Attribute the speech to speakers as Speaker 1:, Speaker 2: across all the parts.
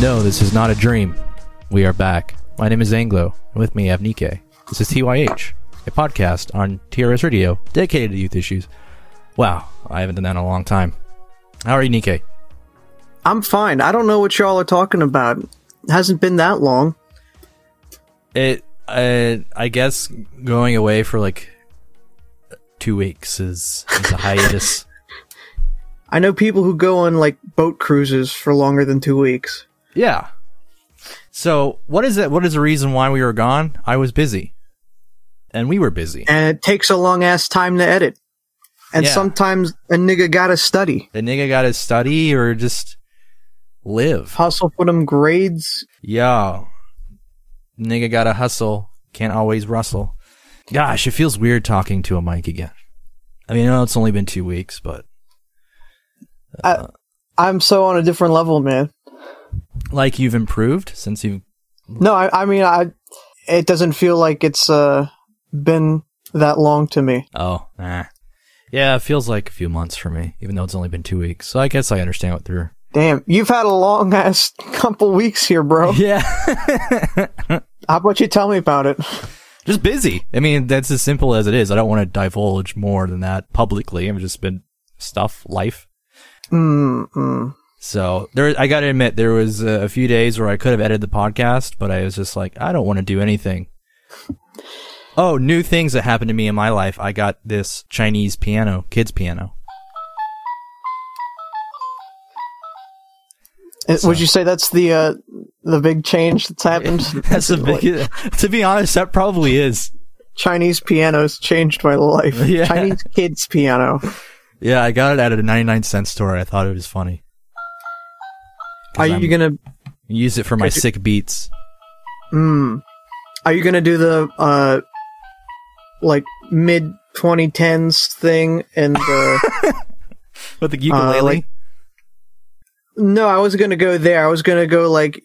Speaker 1: No, this is not a dream. We are back. My name is Anglo, and with me I have Nikkei. This is TYH, a podcast on TRS Radio dedicated to youth issues. Wow, I haven't done that in a long time. How are you, Nikkei?
Speaker 2: I'm fine. I don't know what y'all are talking about. It hasn't been that long.
Speaker 1: I guess going away for like 2 weeks is a hiatus.
Speaker 2: I know people who go on like boat cruises for longer than 2 weeks.
Speaker 1: Yeah. So what is it? What is the reason why we were gone? I was busy. And we were busy.
Speaker 2: And it takes a long ass time to edit. And sometimes a nigga gotta study.
Speaker 1: The nigga gotta study or just live.
Speaker 2: Hustle for them grades.
Speaker 1: Yeah. Nigga gotta hustle. Can't always rustle. Gosh, it feels weird talking to a mic again. I mean, I know it's only been 2 weeks, but...
Speaker 2: I'm so on a different level, man.
Speaker 1: Like you've improved since you've...
Speaker 2: No, I mean, it doesn't feel like it's been that long to me.
Speaker 1: Oh, nah. Yeah, it feels like a few months for me, even though it's only been 2 weeks. So I guess I understand what they're...
Speaker 2: Damn, you've had a long-ass couple weeks here, bro.
Speaker 1: Yeah.
Speaker 2: How about you tell me about it?
Speaker 1: Just busy. I mean, that's as simple as it is. I don't want to divulge more than that publicly. I've just been life. So I gotta admit, there was a few days where I could have edited the podcast, but I was just like, I don't want to do anything. Oh, new things that happened to me in my life. I got this Chinese piano, kids piano.
Speaker 2: Would you say that's the big change that's happened?
Speaker 1: That's a big. To be honest, that probably is.
Speaker 2: Chinese pianos changed my life. Yeah. Chinese kids piano.
Speaker 1: Yeah, I got it at a 99-cent store. I thought it was funny.
Speaker 2: Are you gonna
Speaker 1: use it for my sick beats?
Speaker 2: Are you gonna do the like mid 2010s thing and
Speaker 1: with the ukulele?
Speaker 2: No, I wasn't gonna go there. I was gonna go like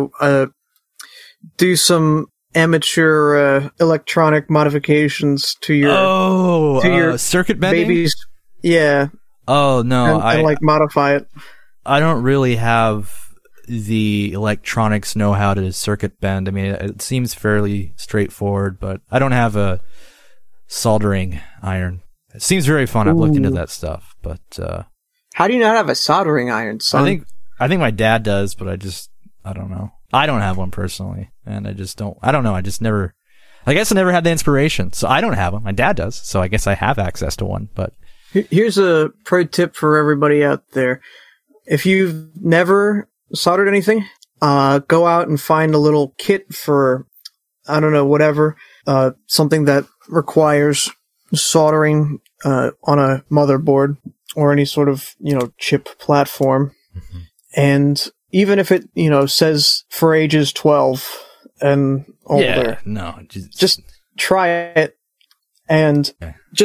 Speaker 2: do some amateur electronic modifications to your
Speaker 1: circuit bending
Speaker 2: babies. Yeah.
Speaker 1: Oh no,
Speaker 2: and like modify it.
Speaker 1: I don't really have the electronics know-how to circuit bend. I mean, it seems fairly straightforward, but I don't have a soldering iron. It seems very fun. I've looked into that stuff, but
Speaker 2: how do you not have a soldering iron, son?
Speaker 1: I think my dad does, but I don't know. I don't have one personally, and I don't know. I guess I never had the inspiration, so I don't have one. My dad does, so I guess I have access to one, but
Speaker 2: here's a pro tip for everybody out there. If you've never soldered anything, go out and find a little kit for, I don't know, whatever, something that requires soldering on a motherboard or any sort of, chip platform. Mm-hmm. And even if it, says for ages 12 and older, just try it and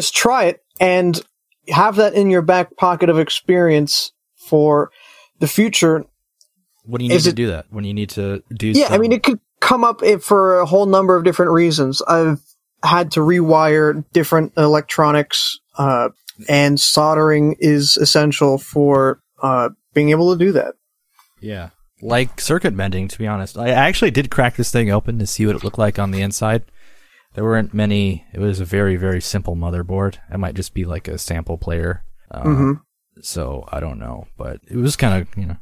Speaker 2: have that in your back pocket of experience for the future.
Speaker 1: What do you need to do that? When you need to do
Speaker 2: something? I mean, it could come up for a whole number of different reasons. I've had to rewire different electronics, and soldering is essential for being able to do that.
Speaker 1: Yeah. Like circuit bending, to be honest. I actually did crack this thing open to see what it looked like on the inside. There weren't many. It was a very, very simple motherboard. It might just be like a sample player. So I don't know, but it was kind of,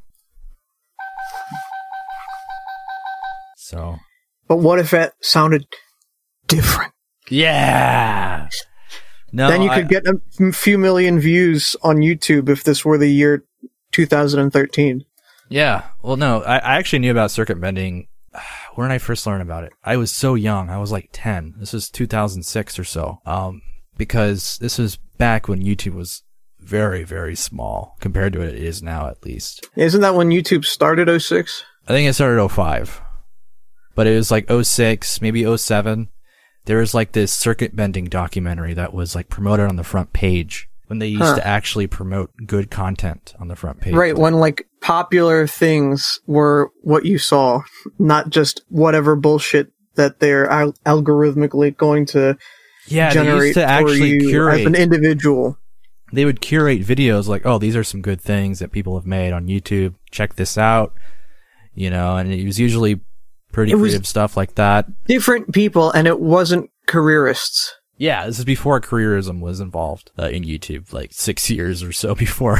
Speaker 1: So.
Speaker 2: But what if it sounded different?
Speaker 1: Yeah. No.
Speaker 2: Then you could get a few million views on YouTube if this were the year 2013.
Speaker 1: Yeah. Well, no, I actually knew about circuit bending when I first learned about it. I was so young. I was like 10. This was 2006 or so. Because this was back when YouTube was very, very small compared to what it is now, at least.
Speaker 2: Isn't that when YouTube started, 06?
Speaker 1: I think it started 05. But it was like 06, maybe 07. There was like this circuit bending documentary that was like promoted on the front page when they used to actually promote good content on the front page.
Speaker 2: Right, when like popular things were what you saw, not just whatever bullshit that they're algorithmically going to generate to actually for you curate as an individual.
Speaker 1: They would curate videos like, oh, these are some good things that people have made on YouTube. Check this out. and it was usually pretty creative stuff like that.
Speaker 2: Different people, and it wasn't careerists.
Speaker 1: Yeah, this is before careerism was involved in YouTube, like 6 years or so before.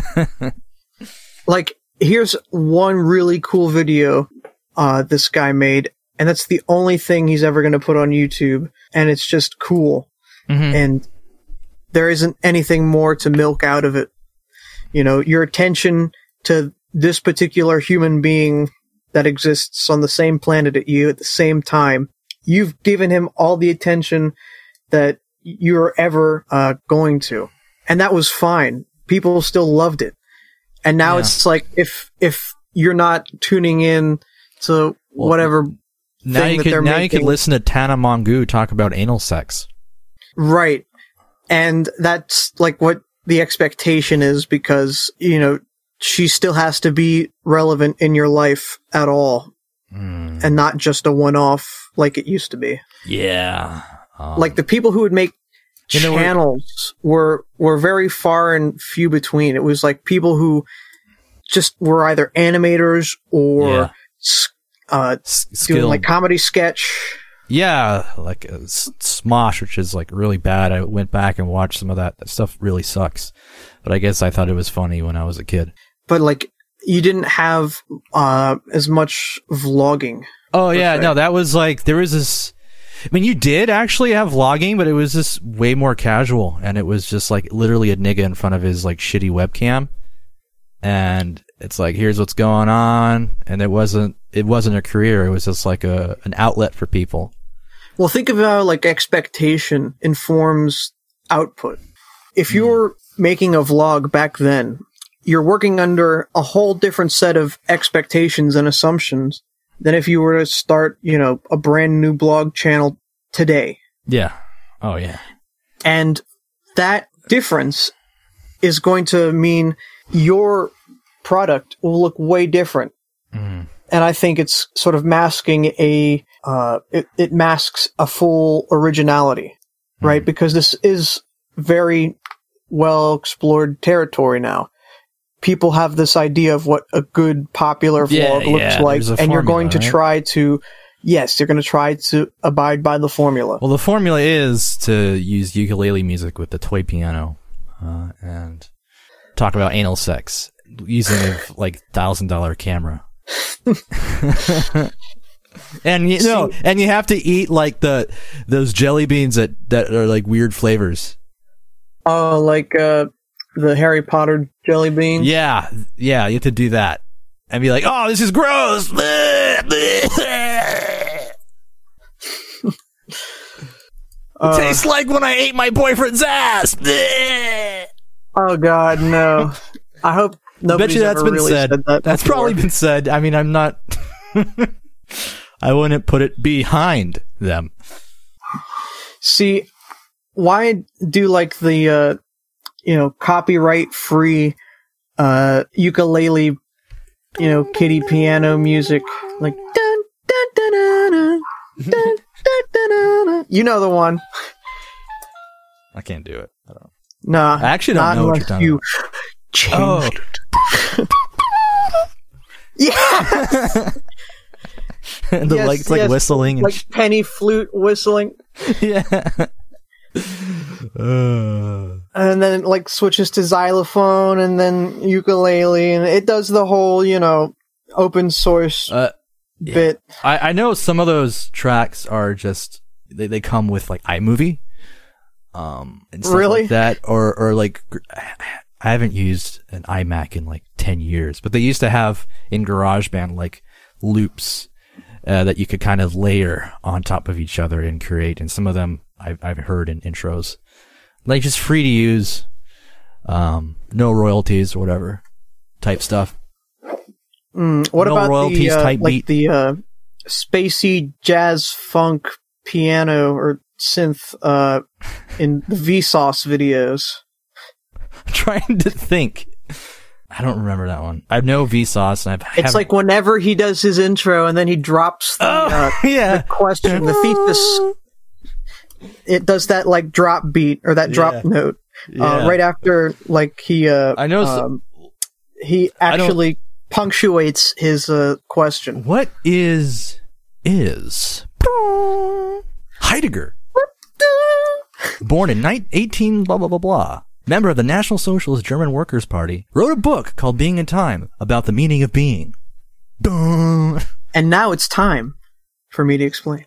Speaker 2: Like, here's one really cool video this guy made, and that's the only thing he's ever going to put on YouTube, and it's just cool. Mm-hmm. And there isn't anything more to milk out of it. Your attention to this particular human being that exists on the same planet at you at the same time, you've given him all the attention that you're ever going to. And that was fine. People still loved it. And now it's like, if you're not tuning in to whatever
Speaker 1: now you could listen to Tana Mongeau talk about anal sex.
Speaker 2: Right. And that's like what the expectation is, because, she still has to be relevant in your life at all. And not just a one-off like it used to be.
Speaker 1: Yeah.
Speaker 2: Like the people who would make channels were very far and few between. It was like people who just were either animators or doing like comedy sketch.
Speaker 1: Yeah, like Smosh, which is like really bad. I went back and watched some of that. That stuff really sucks. But I guess I thought it was funny when I was a kid.
Speaker 2: But like, you didn't have as much vlogging.
Speaker 1: Oh yeah, no, that was like, there was this, I mean, you did actually have vlogging, but it was just way more casual, and it was just like literally a nigga in front of his like shitty webcam, and it's like, here's what's going on, and it wasn't a career, it was just like an outlet for people.
Speaker 2: Well, think of how like expectation informs output. If you were making a vlog back then, you're working under a whole different set of expectations and assumptions than if you were to start, a brand new blog channel today.
Speaker 1: Yeah. Oh, yeah.
Speaker 2: And that difference is going to mean your product will look way different. Mm. And I think it's sort of masking it masks a full originality, right? Because this is very well explored territory now. People have this idea of what a good popular vlog looks like, and formula, you're going to try to, you're going to try to abide by the formula.
Speaker 1: Well, the formula is to use ukulele music with the toy piano, and talk about anal sex using a like $1,000 camera. And and you have to eat like those jelly beans that are like weird flavors.
Speaker 2: Oh, like the Harry Potter jelly beans?
Speaker 1: Yeah, you have to do that. And be like, oh, this is gross! It tastes like when I ate my boyfriend's ass!
Speaker 2: Oh god, no. I hope nobody's ever really said that.
Speaker 1: That's probably been said. I mean, I'm not... I wouldn't put it behind them.
Speaker 2: See, why do like the... copyright-free ukulele, kiddie piano music, like dun dun dun dun dun dun dun dun dun. You know the one.
Speaker 1: I can't do it. I don't know.
Speaker 2: Nah,
Speaker 1: I actually don't know what you're talking about.
Speaker 2: Changed. Yeah.
Speaker 1: It's like whistling, and
Speaker 2: like penny flute whistling.
Speaker 1: Yeah.
Speaker 2: And then it like switches to xylophone and then ukulele, and it does the whole, open source bit.
Speaker 1: I know some of those tracks are just they come with like iMovie, and stuff
Speaker 2: really?
Speaker 1: Like that, or like I haven't used an iMac in like 10 years, but they used to have in GarageBand like loops that you could kind of layer on top of each other and create, and some of them I've heard in intros. Like just free to use, no royalties or whatever type stuff.
Speaker 2: What
Speaker 1: no
Speaker 2: about
Speaker 1: royalties
Speaker 2: the
Speaker 1: type
Speaker 2: like
Speaker 1: beat?
Speaker 2: the spacey jazz funk piano or synth in the Vsauce videos?
Speaker 1: I'm trying to think. I don't remember that one. I know Vsauce, and
Speaker 2: It's like whenever he does his intro and then he drops the question, the thesis. It does that like drop beat or that drop note right after like he.
Speaker 1: I know
Speaker 2: he actually punctuates his question.
Speaker 1: What is Heidegger? Born in 18 blah blah blah blah. Member of the National Socialist German Workers' Party, wrote a book called Being in Time about the meaning of being. Dun.
Speaker 2: And now it's time for me to explain.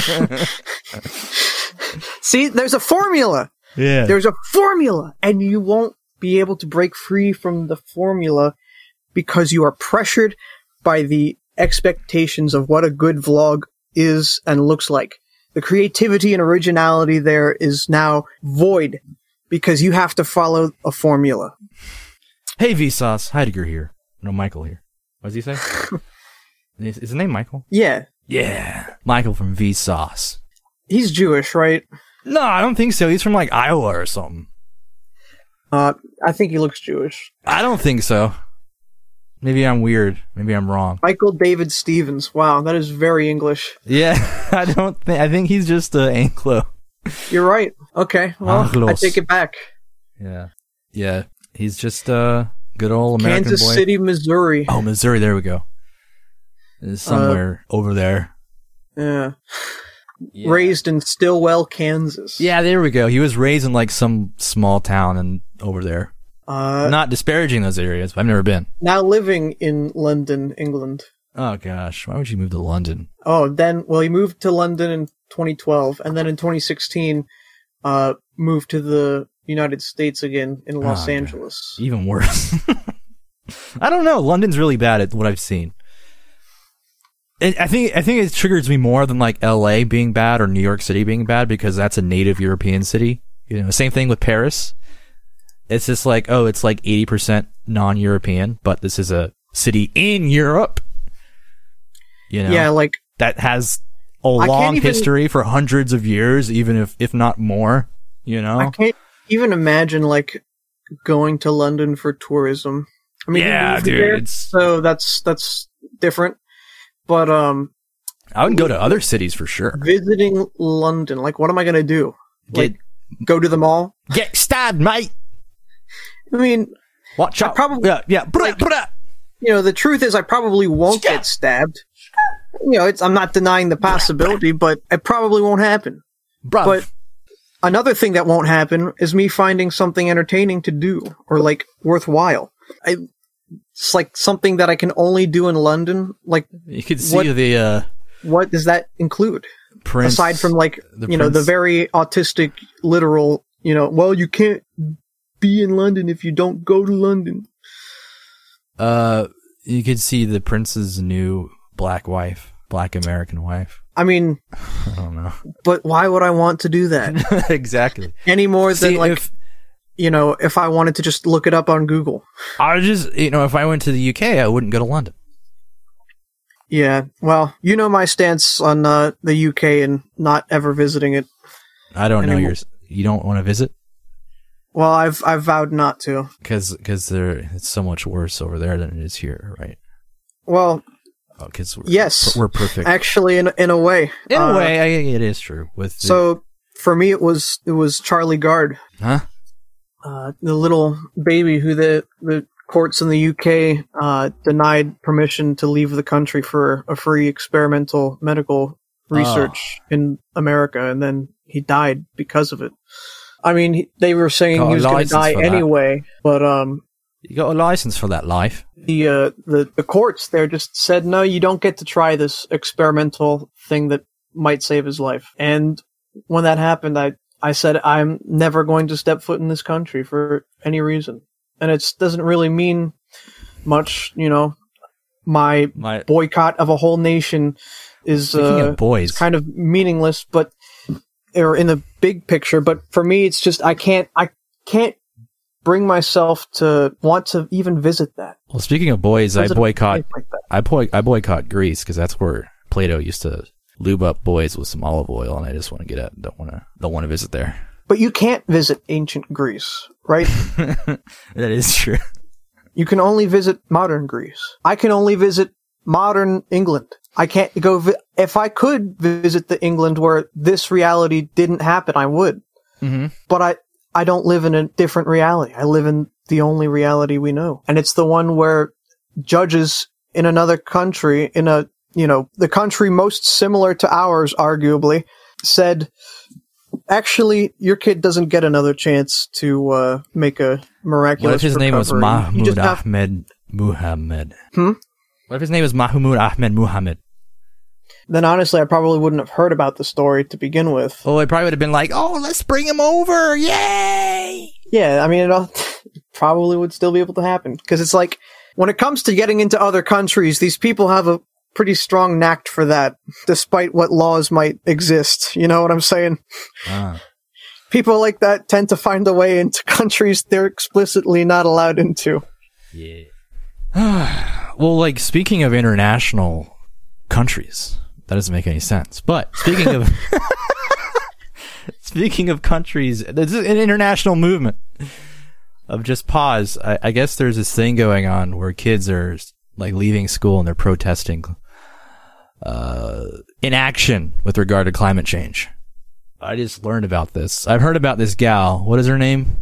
Speaker 2: See, there's a formula.
Speaker 1: Yeah.
Speaker 2: There's a formula, and you won't be able to break free from the formula because you are pressured by the expectations of what a good vlog is and looks like. The creativity and originality there is now void because you have to follow a formula.
Speaker 1: Hey, Vsauce. Heidegger here. No, Michael here. What does he say? Is his name Michael?
Speaker 2: Yeah.
Speaker 1: Yeah. Michael from Vsauce.
Speaker 2: He's Jewish, right?
Speaker 1: No, I don't think so. He's from like Iowa or something.
Speaker 2: I think he looks Jewish.
Speaker 1: I don't think so. Maybe I'm weird. Maybe I'm wrong.
Speaker 2: Michael David Stevens. Wow, that is very English.
Speaker 1: Yeah, I think he's just Anglo.
Speaker 2: You're right. Okay, well,
Speaker 1: Anglos.
Speaker 2: I take it back.
Speaker 1: Yeah. Yeah. He's just a good old American
Speaker 2: Kansas
Speaker 1: boy.
Speaker 2: City, Missouri.
Speaker 1: Oh, Missouri. There we go. It's somewhere over there.
Speaker 2: Yeah.
Speaker 1: Yeah.
Speaker 2: Raised in Stillwell, Kansas.
Speaker 1: Yeah, there we go. He was raised in like some small town and over there. Not disparaging those areas, but I've never been.
Speaker 2: Now living in London, England.
Speaker 1: Oh gosh, why would you move to London?
Speaker 2: Oh, he moved to London in 2012, and then in 2016, moved to the United States again in Los Angeles.
Speaker 1: Even worse. I don't know. London's really bad at what I've seen. I think it triggers me more than like LA being bad or New York City being bad because that's a native European city. You know, same thing with Paris. It's just like, oh, it's like 80% non-European, but this is a city in Europe. You know,
Speaker 2: yeah, like
Speaker 1: that has a long history for hundreds of years, even if not more. You know,
Speaker 2: I can't even imagine like going to London for tourism. I mean,
Speaker 1: yeah, dude,
Speaker 2: there, so that's different. But
Speaker 1: I would go to other cities for sure.
Speaker 2: Visiting London, like, what am I gonna do? Like, go to the mall?
Speaker 1: Get stabbed, mate.
Speaker 2: I mean,
Speaker 1: watch out.
Speaker 2: Probably,
Speaker 1: yeah.
Speaker 2: You know, the truth is, I probably won't get stabbed. You know, I'm not denying the possibility, but it probably won't happen.
Speaker 1: Bruv.
Speaker 2: But another thing that won't happen is me finding something entertaining to do or like worthwhile. It's like something that I can only do in London. Like,
Speaker 1: you could see
Speaker 2: what does that include?
Speaker 1: Prince,
Speaker 2: aside from like, the very autistic, literal, well, you can't be in London if you don't go to London.
Speaker 1: You could see the prince's new black American wife.
Speaker 2: I mean,
Speaker 1: I don't know.
Speaker 2: But why would I want to do that?
Speaker 1: Exactly.
Speaker 2: Any more than if I wanted to just look it up on Google.
Speaker 1: I would just, if I went to the UK, I wouldn't go to London.
Speaker 2: Yeah, well, my stance on the UK and not ever visiting it.
Speaker 1: I don't know yours. You don't want to visit?
Speaker 2: Well, I've vowed not to.
Speaker 1: Because it's so much worse over there than it is here, right?
Speaker 2: Well,
Speaker 1: because
Speaker 2: yes,
Speaker 1: we're perfect.
Speaker 2: Actually, in a way.
Speaker 1: In a way, it is true.
Speaker 2: So for me, it was Charlie Gard.
Speaker 1: Huh?
Speaker 2: The little baby who the courts in the UK denied permission to leave the country for a free experimental medical research in America, and then he died because of it. I mean, they were saying he was going to die anyway, but
Speaker 1: you got a license for that life.
Speaker 2: The courts there just said, no, you don't get to try this experimental thing that might save his life. And when that happened, I said, I'm never going to step foot in this country for any reason. And it doesn't really mean much, my boycott of a whole nation is kind of meaningless, or in the big picture. But for me, it's just, I can't bring myself to want to even visit that.
Speaker 1: Well, speaking of boys, I boycott Greece because that's where Plato used to lube up boys with some olive oil, and I just want to get out. Don't want to visit there.
Speaker 2: But you can't visit ancient Greece, right?
Speaker 1: That is true.
Speaker 2: You can only visit modern Greece. I can only visit modern England. I can't go. If I could visit the England where this reality didn't happen, I would. Mm-hmm. But I don't live in a different reality. I live in the only reality we know, and it's the one where judges in another country, the country most similar to ours, arguably, said, actually, your kid doesn't get another chance to make a miraculous
Speaker 1: What if his
Speaker 2: recovery.
Speaker 1: name was Mahmoud Ahmed Muhammad? What if his name was Mahmoud Ahmed Muhammad?
Speaker 2: Then honestly, I probably wouldn't have heard about the story to begin with.
Speaker 1: Oh, it probably would have been like, oh, let's bring him over. Yay!
Speaker 2: Yeah, I mean, it probably would still be able to happen. Because it's like, when it comes to getting into other countries, these people have a pretty strong knack for that, despite what laws might exist. You know what I'm saying? People like that tend to find a way into countries they're explicitly not allowed into.
Speaker 1: Yeah. Well, like, speaking of international countries, that doesn't make any sense. But speaking of speaking of countries, there's an international movement of just pause. I guess there's this thing going on where kids are like leaving school and they're protesting inaction with regard to climate change. I just learned about this. I've heard about this gal. What is her name?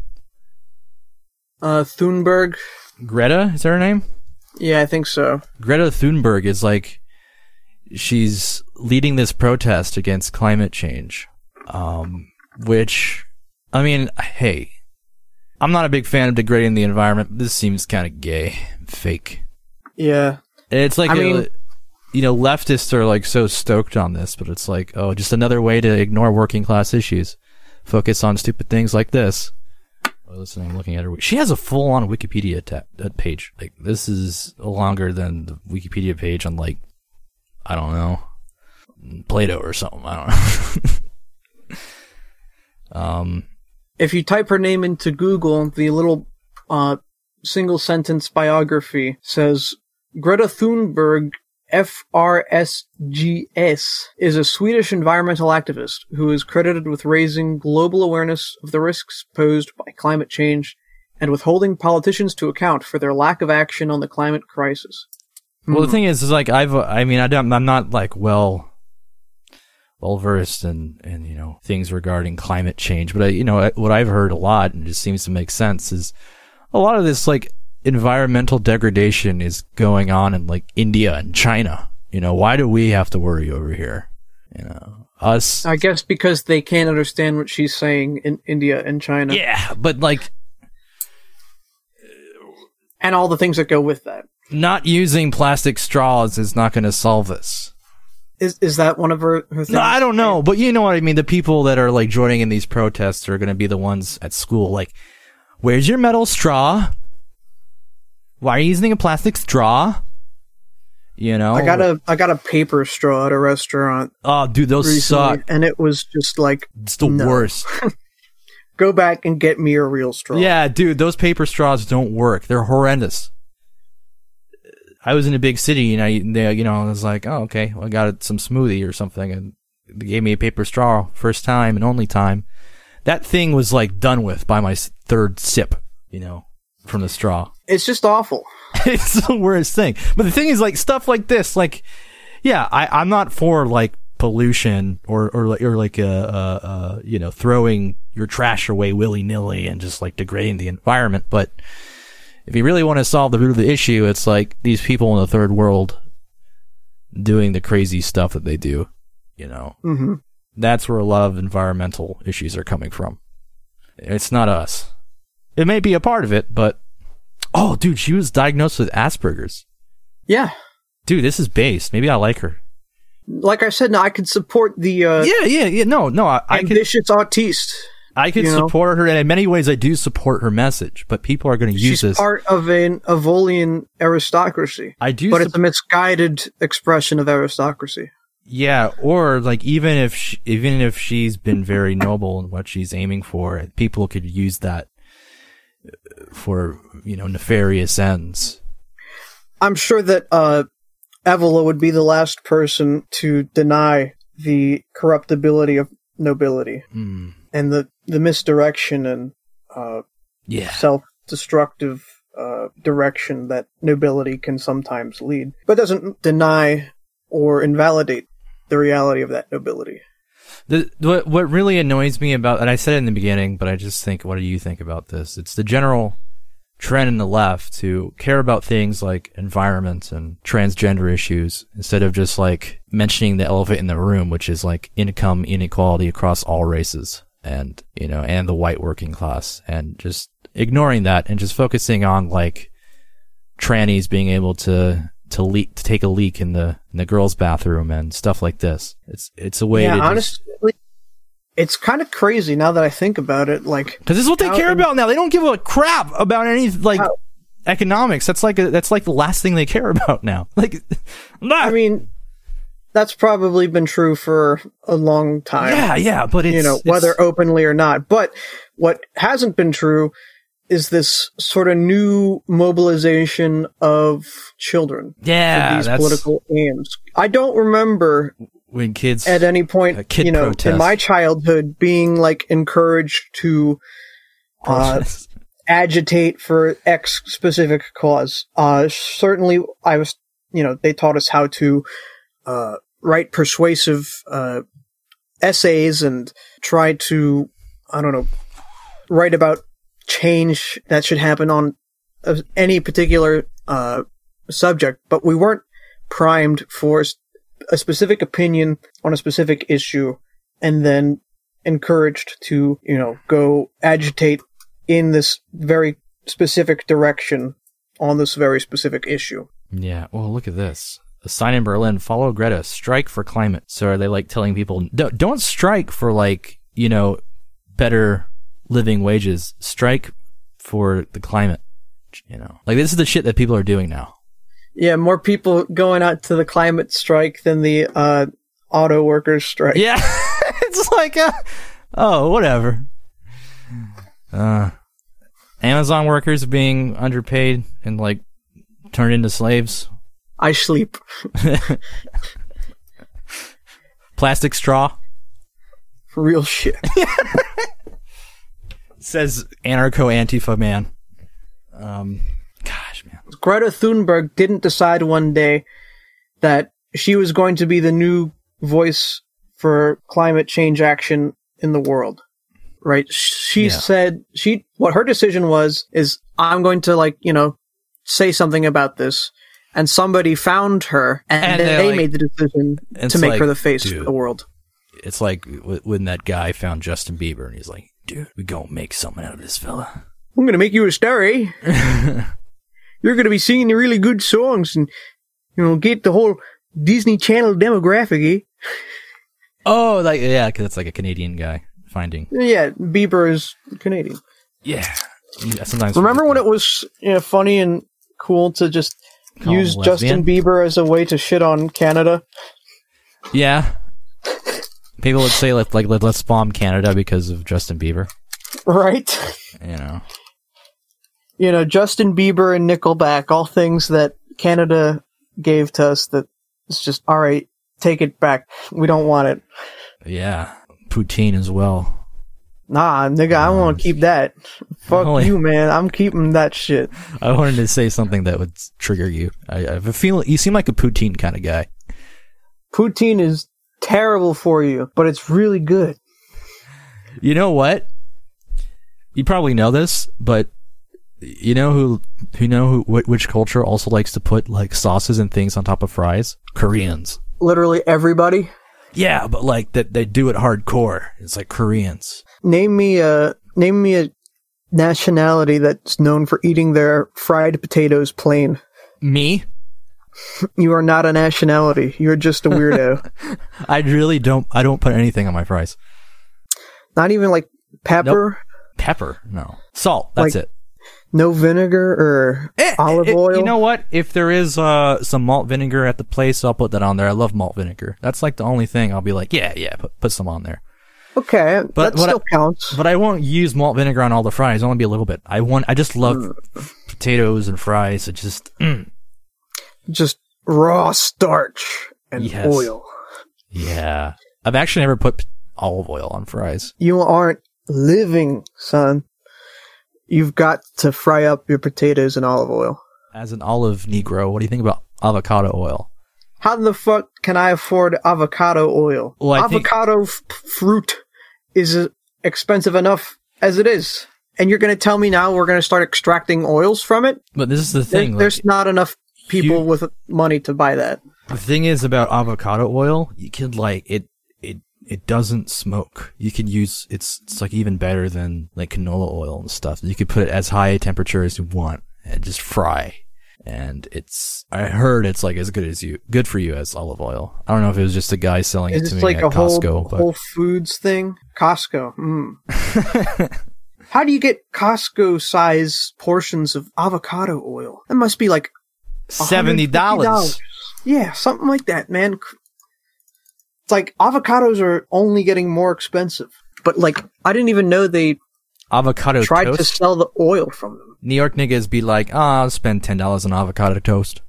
Speaker 2: Thunberg.
Speaker 1: Greta, is that her name?
Speaker 2: Yeah, I think so.
Speaker 1: Greta Thunberg is like, she's leading this protest against climate change. Which, I mean, hey, I'm not a big fan of degrading the environment, but this seems kind of gay, fake.
Speaker 2: Yeah.
Speaker 1: It's like, leftists are like so stoked on this, but it's like, oh, just another way to ignore working class issues. Focus on stupid things like this. Listen, I'm looking at her. She has a full-on Wikipedia page. Like, this is longer than the Wikipedia page on, like, I don't know, Plato or something. I don't know.
Speaker 2: If you type her name into Google, the little single-sentence biography says, Greta Thunberg, FRSGS, is a Swedish environmental activist who is credited with raising global awareness of the risks posed by climate change and with holding politicians to account for their lack of action on the climate crisis.
Speaker 1: Well, the thing is like, I'm not like well versed in things regarding climate change, but what I've heard a lot, and it just seems to make sense, is a lot of this like environmental degradation is going on in like India and China. Why do we have to worry over here? Us.
Speaker 2: I guess because they can't understand what she's saying in India and China.
Speaker 1: Yeah, but like,
Speaker 2: and all the things that go with that.
Speaker 1: Not using plastic straws is not going to solve this.
Speaker 2: Is that one of her things?
Speaker 1: No, I don't know, but you know what I mean. The people that are like joining in these protests are going to be the ones at school. Like, where's your metal straw? Why are you using a plastic straw?
Speaker 2: I got a paper straw at a restaurant.
Speaker 1: Oh, dude, those
Speaker 2: recently,
Speaker 1: suck.
Speaker 2: and it was just like,
Speaker 1: it's the worst.
Speaker 2: Go back and get me a real straw.
Speaker 1: Yeah, dude, those paper straws don't work. They're horrendous. I was in a big city, and I was like, oh, okay, well, I got some smoothie or something, and they gave me a paper straw, first time and only time. That thing was like done with by my third sip, from the straw.
Speaker 2: It's just awful.
Speaker 1: It's the worst thing. But the thing is, like, stuff like this, like, yeah, I'm not for like pollution or throwing your trash away willy-nilly and just like degrading the environment, but if you really want to solve the root of the issue, it's like these people in the third world doing the crazy stuff that they do,
Speaker 2: Mm-hmm.
Speaker 1: That's where a lot of environmental issues are coming from. It's not us. It may be a part of it, but oh, dude, she was diagnosed with Asperger's.
Speaker 2: Yeah.
Speaker 1: Dude, this is based. Maybe I like her.
Speaker 2: Like I said, no, I could support the
Speaker 1: yeah. No, I
Speaker 2: ambitious autiste.
Speaker 1: I could support her, and in many ways I do support her message, but people are going to use this.
Speaker 2: She's part of an Avolian aristocracy.
Speaker 1: I do,
Speaker 2: but it's a misguided expression of aristocracy.
Speaker 1: Yeah, or like even if she's been very noble in what she's aiming for, people could use that for nefarious ends.
Speaker 2: I'm sure that Evola would be the last person to deny the corruptibility of nobility and the misdirection and self-destructive direction that nobility can sometimes lead, but doesn't deny or invalidate the reality of that nobility.
Speaker 1: What really annoys me about, and I said it in the beginning, but I just think, what do you think about this? It's the general trend in the left to care about things like environment and transgender issues instead of just like mentioning the elephant in the room, which is like income inequality across all races and, you know, and the white working class, and just ignoring that and just focusing on like trannies being able to take a leak in the girls' bathroom and stuff like this. It's a way to
Speaker 2: honestly, it's kind of crazy now that I think about it. Like,
Speaker 1: because this is what they care about now. They don't give a crap about any like economics. That's like the last thing they care about now. Like,
Speaker 2: I mean, that's probably been true for a long time.
Speaker 1: Yeah, but it's,
Speaker 2: you know, whether openly or not. But what hasn't been true is this sort of new mobilization of children for these political aims. I don't remember
Speaker 1: when kids
Speaker 2: at any point, you know,
Speaker 1: protest.
Speaker 2: in my childhood being like encouraged to agitate for X specific cause. Certainly I was, you know, they taught us how to write persuasive essays and try to, I don't know, write about change that should happen on any particular subject, but we weren't primed for a specific opinion on a specific issue and then encouraged to, you know, go agitate in this very specific direction on this very specific issue.
Speaker 1: Yeah, well, look at this. A sign in Berlin, follow Greta, strike for climate. So are they like telling people, don't strike for like, you know, better living wages, strike for the climate, you know, like this is the shit that people are doing now.
Speaker 2: Yeah, more people going out to the climate strike than the auto workers strike.
Speaker 1: Yeah, it's like whatever. Amazon workers being underpaid and like turned into slaves.
Speaker 2: I sleep.
Speaker 1: Plastic straw.
Speaker 2: Real shit.
Speaker 1: Says anarcho-Antifa man. Gosh, man.
Speaker 2: Greta Thunberg didn't decide one day that she was going to be the new voice for climate change action in the world. Right? She said what her decision is I'm going to, like, you know, say something about this. And somebody found her and they like, made the decision to make her the face of the world.
Speaker 1: It's like when that guy found Justin Bieber and he's like, dude, we gonna make something out of this fella.
Speaker 2: I'm gonna make you a star, eh? You're gonna be singing the really good songs and, you know, get the whole Disney Channel demographic, eh?
Speaker 1: Oh, like, yeah, because it's like a Canadian guy finding.
Speaker 2: Yeah, Bieber is Canadian.
Speaker 1: Yeah. Sometimes.
Speaker 2: Remember when it was, you know, funny and cool to just use Justin Bieber as a way to shit on Canada?
Speaker 1: Yeah. People would say, like let's bomb Canada because of Justin Bieber.
Speaker 2: Right. You know, Justin Bieber and Nickelback, all things that Canada gave to us that it's just, all right, take it back. We don't want it.
Speaker 1: Yeah. Poutine as well.
Speaker 2: Nah, nigga, I want to keep that. Fuck you, man. I'm keeping that shit.
Speaker 1: I wanted to say something that would trigger you. I have a feeling you seem like a poutine kind of guy.
Speaker 2: Poutine is terrible for you, but it's really good.
Speaker 1: You know what? You probably know this, but you know which culture also likes to put like sauces and things on top of fries? Koreans.
Speaker 2: Literally everybody?
Speaker 1: Yeah, but like that they do it hardcore. It's like Koreans.
Speaker 2: Name me a nationality that's known for eating their fried potatoes plain.
Speaker 1: Me?
Speaker 2: You are not a nationality. You're just a weirdo.
Speaker 1: I don't put anything on my fries.
Speaker 2: Not even like pepper?
Speaker 1: Nope. Pepper? No. Salt. That's like, it.
Speaker 2: No vinegar or olive oil?
Speaker 1: You know what? If there is some malt vinegar at the place, I'll put that on there. I love malt vinegar. That's like the only thing I'll be like, yeah, put some on there.
Speaker 2: Okay, but that still counts.
Speaker 1: But I won't use malt vinegar on all the fries. Only be a little bit. I just love potatoes and fries. It
Speaker 2: just raw starch and oil.
Speaker 1: Yeah, I've actually never put olive oil on fries.
Speaker 2: You aren't living, son. You've got to fry up your potatoes in olive oil.
Speaker 1: As an olive Negro, what do you think about avocado oil?
Speaker 2: How the fuck can I afford avocado oil? Well, avocado fruit is expensive enough as it is. And you're going to tell me now we're going to start extracting oils from it?
Speaker 1: But this is the thing.
Speaker 2: There's not enough people with money to buy that.
Speaker 1: The thing is about avocado oil, you can it doesn't smoke. You can use it's like even better than like canola oil and stuff. You could put it as high a temperature as you want and just fry. And I heard it's like as good for you as olive oil. I don't know if it was just a guy selling it to me
Speaker 2: like
Speaker 1: at Costco.
Speaker 2: Whole Foods thing? Costco. How do you get Costco size portions of avocado oil? That must be like
Speaker 1: $70.
Speaker 2: Yeah, something like that, man. It's like avocados are only getting more expensive. But like, I didn't even know they
Speaker 1: avocado
Speaker 2: tried
Speaker 1: toast?
Speaker 2: to sell the oil from them.
Speaker 1: New York niggas be like, I'll spend $10 on avocado toast.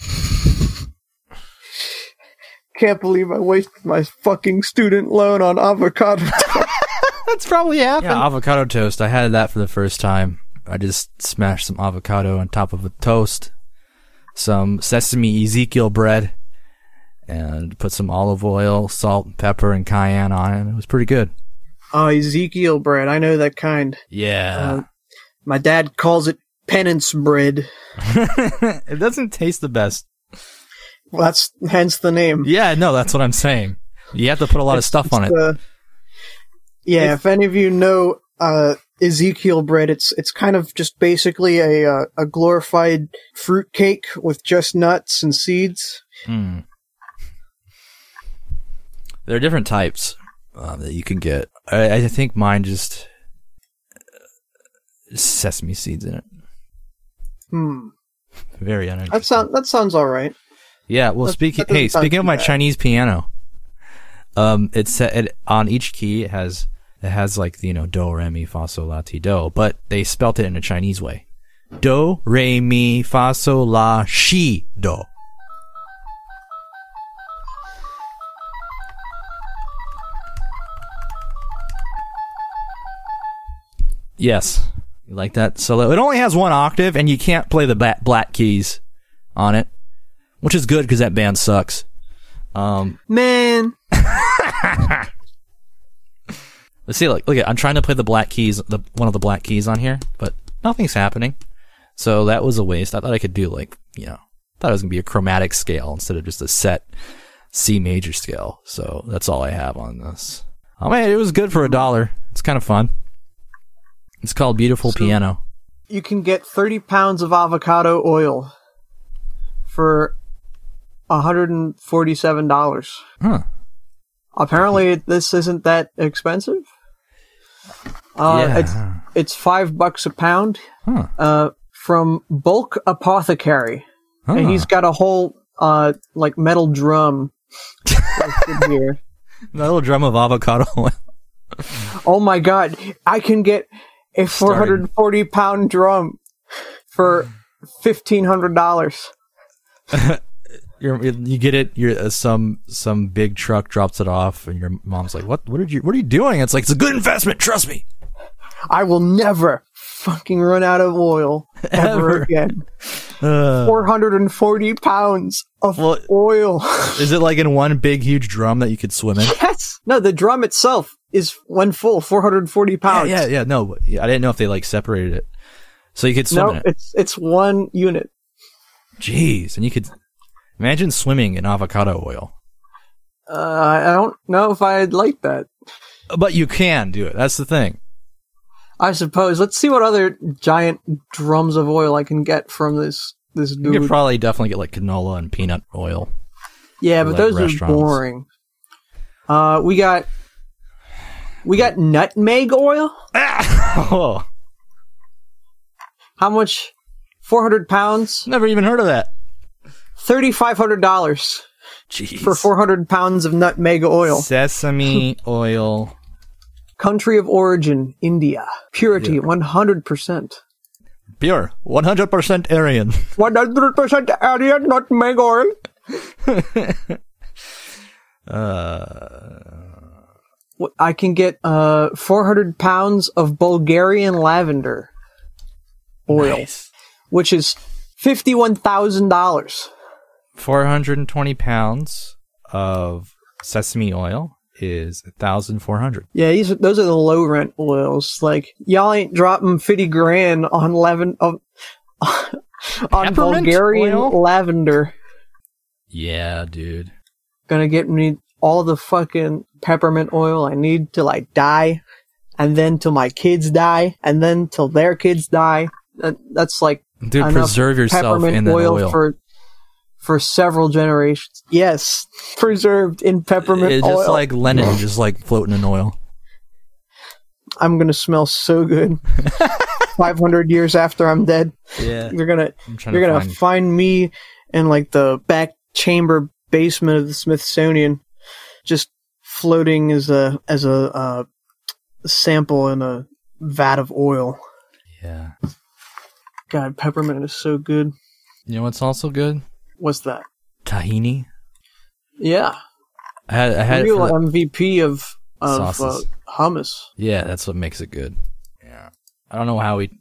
Speaker 2: Can't believe I wasted my fucking student loan on avocado toast.
Speaker 1: That's probably happened. Yeah, avocado toast. I had that for the first time. I just smashed some avocado on top of a toast, some sesame Ezekiel bread, and put some olive oil, salt, pepper, and cayenne on it. It was pretty good.
Speaker 2: Oh, Ezekiel bread. I know that kind.
Speaker 1: Yeah.
Speaker 2: My dad calls it penance bread.
Speaker 1: It doesn't taste the best.
Speaker 2: Well, that's hence the name.
Speaker 1: Yeah, no, that's what I'm saying. You have to put a lot of stuff on it.
Speaker 2: If any of you know Ezekiel bread, it's kind of just basically a glorified fruit cake with just nuts and seeds.
Speaker 1: Mm. There are different types that you can get. I think mine just sesame seeds in it. Very uninteresting.
Speaker 2: That sounds all right.
Speaker 1: Yeah. Well, speaking of my Chinese piano, it's on each key it has like do re mi fa sol la ti do, but they spelt it in a Chinese way. Do re mi fa sol la shi do. Yes. You like that? So it only has one octave, and you can't play the black keys on it, which is good because that band sucks.
Speaker 2: Man.
Speaker 1: Let's see. Look at. I'm trying to play the black keys, one of the black keys on here, but nothing's happening. So that was a waste. I thought I could do thought it was gonna be a chromatic scale instead of just a set C major scale. So that's all I have on this. Oh man, it was good for $1. It's kind of fun. It's called Beautiful Piano.
Speaker 2: You can get 30 pounds of avocado oil for $147.
Speaker 1: Huh.
Speaker 2: Apparently, this isn't that expensive. It's $5 a pound.
Speaker 1: Huh.
Speaker 2: From Bulk Apothecary, and he's got a whole metal drum here.
Speaker 1: Metal drum of avocado oil.
Speaker 2: Oh my god! I can get a 440-pound drum for $1,500.
Speaker 1: You get it. You're some big truck drops it off, and your mom's like, "What are you doing?" It's like, it's a good investment. Trust me.
Speaker 2: I will never fucking run out of oil ever again. 440 pounds of oil.
Speaker 1: Is it like in one big huge drum that you could swim in?
Speaker 2: Yes. No, the drum itself is when full 440 pounds.
Speaker 1: Yeah. No, I didn't know if they separated it, so you could swim in it.
Speaker 2: It's one unit.
Speaker 1: Jeez, and you could imagine swimming in avocado oil.
Speaker 2: I don't know if I'd like that,
Speaker 1: but you can do it. That's the thing.
Speaker 2: I suppose. Let's see what other giant drums of oil I can get from this dude.
Speaker 1: You could probably definitely get like canola and peanut oil.
Speaker 2: Yeah, but those are boring. We got nutmeg oil.
Speaker 1: Oh.
Speaker 2: How much? 400 pounds?
Speaker 1: Never even heard of that.
Speaker 2: $3,500.
Speaker 1: Jeez.
Speaker 2: For 400 pounds of nutmeg oil.
Speaker 1: Sesame oil.
Speaker 2: Country of origin, India. Purity, 100%.
Speaker 1: Pure. 100% Aryan.
Speaker 2: 100% Aryan nutmeg oil. I can get 400 pounds of Bulgarian lavender oil,
Speaker 1: nice.
Speaker 2: Which is $51,000.
Speaker 1: 420 pounds of sesame oil is $1,400.
Speaker 2: Yeah, those are the low rent oils. Like, y'all ain't dropping 50 grand on on Bulgarian
Speaker 1: oil?
Speaker 2: lavender.
Speaker 1: Yeah, dude.
Speaker 2: Gonna get me all the fucking peppermint oil I need till I die, and then till my kids die, and then till their kids die. That's like
Speaker 1: Dude,
Speaker 2: enough
Speaker 1: preserve yourself
Speaker 2: peppermint
Speaker 1: in that oil.
Speaker 2: for several generations. Yes, preserved in peppermint
Speaker 1: It's
Speaker 2: oil.
Speaker 1: just like Lenin, just like floating in oil.
Speaker 2: I'm gonna smell so good. 500 years after I'm dead,
Speaker 1: Yeah.
Speaker 2: you're gonna find me in like the back chamber basement of the Smithsonian, just floating as a sample in a vat of oil.
Speaker 1: Yeah.
Speaker 2: God, peppermint is so good.
Speaker 1: You know what's also good?
Speaker 2: What's that?
Speaker 1: Tahini.
Speaker 2: Yeah,
Speaker 1: I had it
Speaker 2: real
Speaker 1: for the
Speaker 2: MVP of
Speaker 1: sauces.
Speaker 2: hummus.
Speaker 1: Yeah, that's what makes it good. Yeah. I don't know how we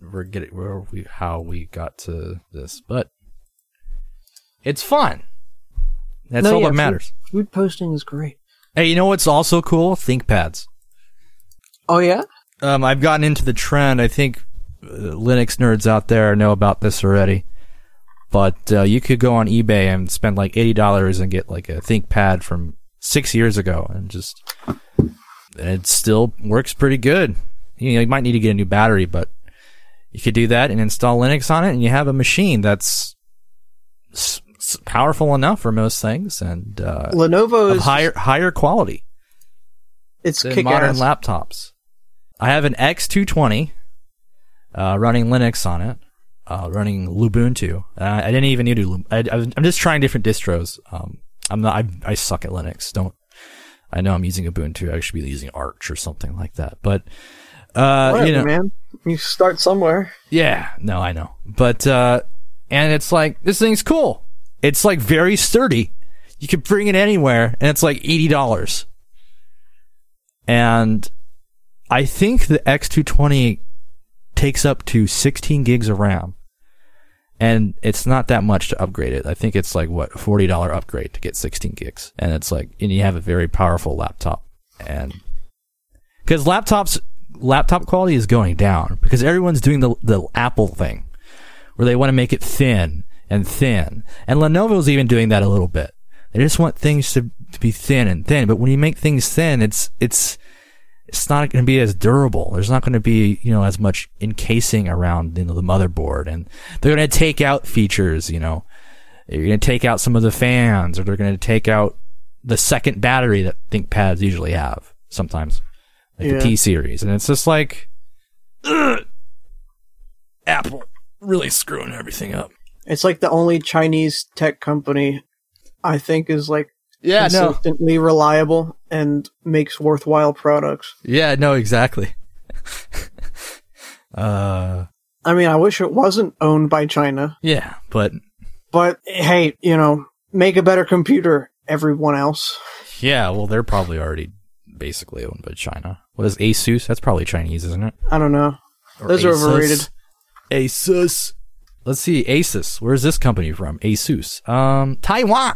Speaker 1: got to this, but it's fun. That's all that matters.
Speaker 2: Food posting is great.
Speaker 1: Hey, you know what's also cool? ThinkPads.
Speaker 2: Oh yeah?
Speaker 1: I've gotten into the trend. I think Linux nerds out there know about this already. But you could go on eBay and spend like $80 and get like a ThinkPad from 6 years ago, and it still works pretty good. You might need to get a new battery, but you could do that and install Linux on it, and you have a machine that's powerful enough for most things, and
Speaker 2: Lenovo is
Speaker 1: higher quality.
Speaker 2: It's
Speaker 1: than
Speaker 2: kick-ass.
Speaker 1: modern laptops. I have an X220 running Linux on it, running Lubuntu. I didn't even need to. I'm just trying different distros. I suck at Linux. I know I'm using Ubuntu. I should be using Arch or something like that. But
Speaker 2: Whatever, man. You start somewhere.
Speaker 1: Yeah, no, I know. But and it's like, this thing's cool. It's like very sturdy. You can bring it anywhere, and it's like $80. And I think the X220 takes up to 16 gigs of RAM. And it's not that much to upgrade it. I think it's like, what, $40 upgrade to get 16 gigs. And it's like, and you have a very powerful laptop. And because laptop quality is going down because everyone's doing the Apple thing where they want to make it thin. And Lenovo's even doing that a little bit. They just want things to be thin. But when you make things thin, it's not going to be as durable. There's not going to be, as much encasing around, the motherboard. And they're going to take out features, You're going to take out some of the fans, or they're going to take out the second battery that ThinkPads usually have sometimes. Like the T series. And it's just like, Apple really screwing everything up.
Speaker 2: It's like the only Chinese tech company I think is like consistently reliable and makes worthwhile products.
Speaker 1: Yeah, no, exactly.
Speaker 2: I mean, I wish it wasn't owned by China.
Speaker 1: Yeah, but
Speaker 2: hey, make a better computer, everyone else.
Speaker 1: Yeah, well, they're probably already basically owned by China. What is Asus? That's probably Chinese, isn't it?
Speaker 2: I don't know. Those are overrated.
Speaker 1: Asus. Let's see, Asus. Where's this company from? Asus. Taiwan.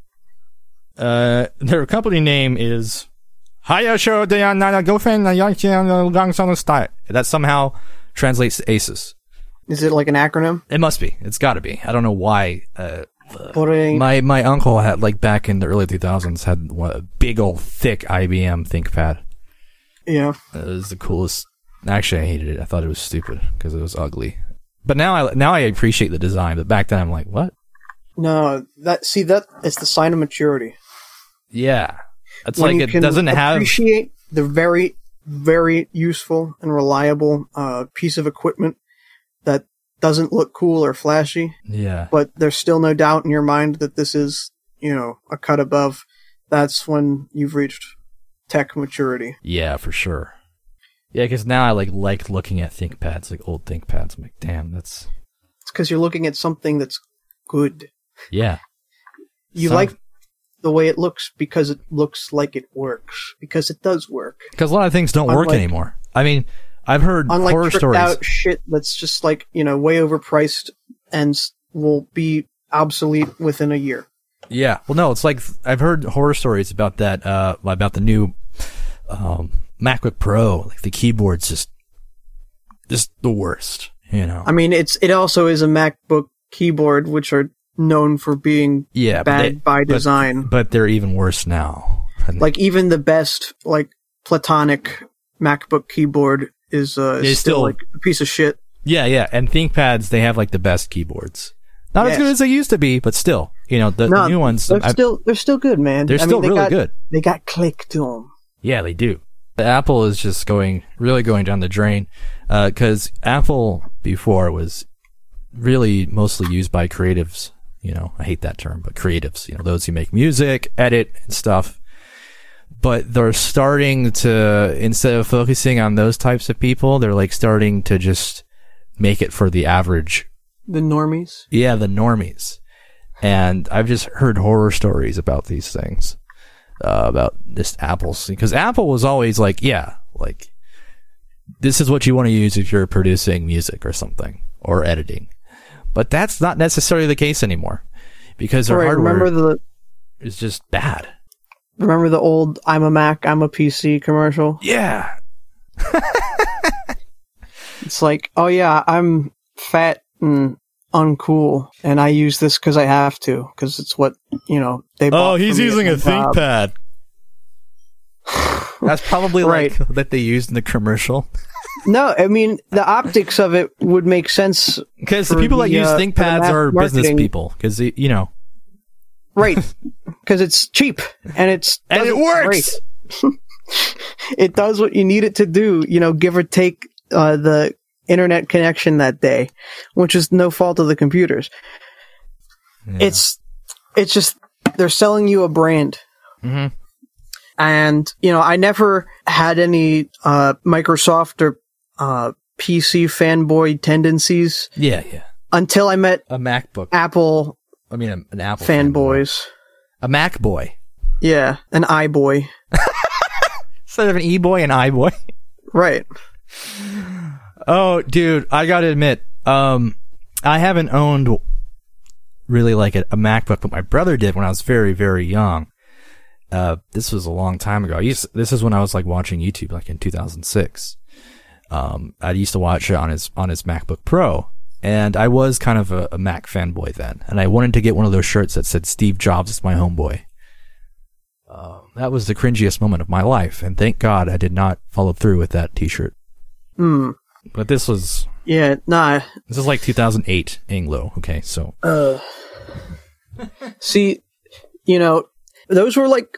Speaker 1: Their company name is Hayasho Deyanana Gofen Gangsong Style. That somehow translates to Asus.
Speaker 2: Is it like an acronym?
Speaker 1: It must be. It's got to be. I don't know why.
Speaker 2: My
Speaker 1: My uncle had, like, back in the early 2000s, had a big old thick IBM ThinkPad.
Speaker 2: Yeah.
Speaker 1: It was the coolest. Actually, I hated it. I thought it was stupid because it was ugly. But now I appreciate the design. But back then, I'm like, what?
Speaker 2: No, that is the sign of maturity.
Speaker 1: Yeah, it's
Speaker 2: when
Speaker 1: like it doesn't
Speaker 2: appreciate the very, very useful and reliable piece of equipment that doesn't look cool or flashy.
Speaker 1: Yeah,
Speaker 2: but there's still no doubt in your mind that this is, a cut above. That's when you've reached tech maturity.
Speaker 1: Yeah, for sure. Yeah, because now I like looking at ThinkPads, like old ThinkPads. I'm like, damn, it's
Speaker 2: because you're looking at something that's good.
Speaker 1: Yeah,
Speaker 2: you like the way it looks because it looks like it works, because it does work.
Speaker 1: Because a lot of things don't work anymore. I mean, I've heard horror stories.
Speaker 2: Out shit that's just like, way overpriced and will be obsolete within a year.
Speaker 1: Yeah. Well, no, it's like I've heard horror stories about that, about the new MacBook Pro, like the keyboard's just the worst, you know.
Speaker 2: I mean, it also is a MacBook keyboard, which are known for being bad by design.
Speaker 1: But they're even worse now.
Speaker 2: Like even the best, like platonic MacBook keyboard is still like a piece of shit.
Speaker 1: Yeah. And ThinkPads, they have like the best keyboards. Not as good as they used to be, but still, you know, the new ones.
Speaker 2: They're still good, man.
Speaker 1: They're still really good.
Speaker 2: They got click to them.
Speaker 1: Yeah, they do. The Apple is just really going down the drain, because Apple before was really mostly used by creatives. You know, I hate that term, but creatives, you know, those who make music, edit, and stuff. But they're starting to, instead of focusing on those types of people, they're like starting to just make it for the average.
Speaker 2: The normies?
Speaker 1: Yeah, the normies. And I've just heard horror stories about these things, about this Apple scene. Because Apple was always like, this is what you want to use if you're producing music or something, or editing. But that's not necessarily the case anymore, because their hardware is just bad.
Speaker 2: Remember the old "I'm a Mac, I'm a PC" commercial?
Speaker 1: Yeah.
Speaker 2: It's like, oh yeah, I'm fat and uncool, and I use this because I have to, because it's what, you know, they bought.
Speaker 1: Oh, he's using a ThinkPad. That's probably right. Like that they used in the commercial.
Speaker 2: No, I mean, the optics of it would make sense.
Speaker 1: Because the people that use ThinkPads are business people. Because, you know.
Speaker 2: Right. Because it's cheap. And it works. It does what you need it to do, you know, give or take the internet connection that day, which is no fault of the computers. Yeah. It's just, they're selling you a brand.
Speaker 1: Mm-hmm.
Speaker 2: And, you know, I never had any Microsoft or PC fanboy tendencies.
Speaker 1: Yeah.
Speaker 2: Until I met
Speaker 1: a MacBook.
Speaker 2: Apple.
Speaker 1: I mean, an Apple
Speaker 2: fanboys.
Speaker 1: A Mac boy.
Speaker 2: Yeah, an iBoy.
Speaker 1: Instead of an E-boy, an iBoy.
Speaker 2: Right.
Speaker 1: Oh, dude, I gotta admit, I haven't owned really like a MacBook, but my brother did when I was very, very young. This was a long time ago. This is when I was like watching YouTube, like in 2006. I used to watch it on his MacBook Pro, and I was kind of a Mac fanboy then, and I wanted to get one of those shirts that said "Steve Jobs is my homeboy." That was the cringiest moment of my life, and thank God I did not follow through with that T-shirt. But this was...
Speaker 2: Yeah, nah.
Speaker 1: This is like 2008 Anglo, okay, so...
Speaker 2: See, you know, those were like...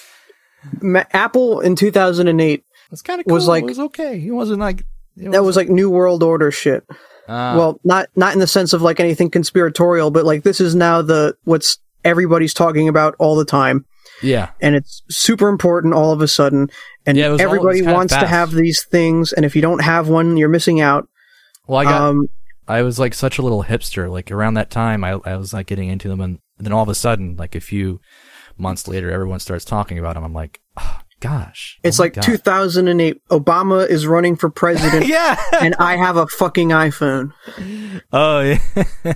Speaker 2: Apple in 2008
Speaker 1: was kind of cool. It was okay. It wasn't like...
Speaker 2: That was like New World Order shit. Well, not in the sense of like anything conspiratorial, but like this is now what's everybody's talking about all the time.
Speaker 1: Yeah.
Speaker 2: And it's super important all of a sudden. And everybody wants to have these things. And if you don't have one, you're missing out.
Speaker 1: Well, I was like such a little hipster. Like around that time, I was like getting into them. And then all of a sudden, like a few months later, everyone starts talking about them. I'm like, oh, gosh.
Speaker 2: It's like 2008. Obama is running for president.
Speaker 1: Yeah.
Speaker 2: And I have a fucking iPhone.
Speaker 1: Oh, yeah.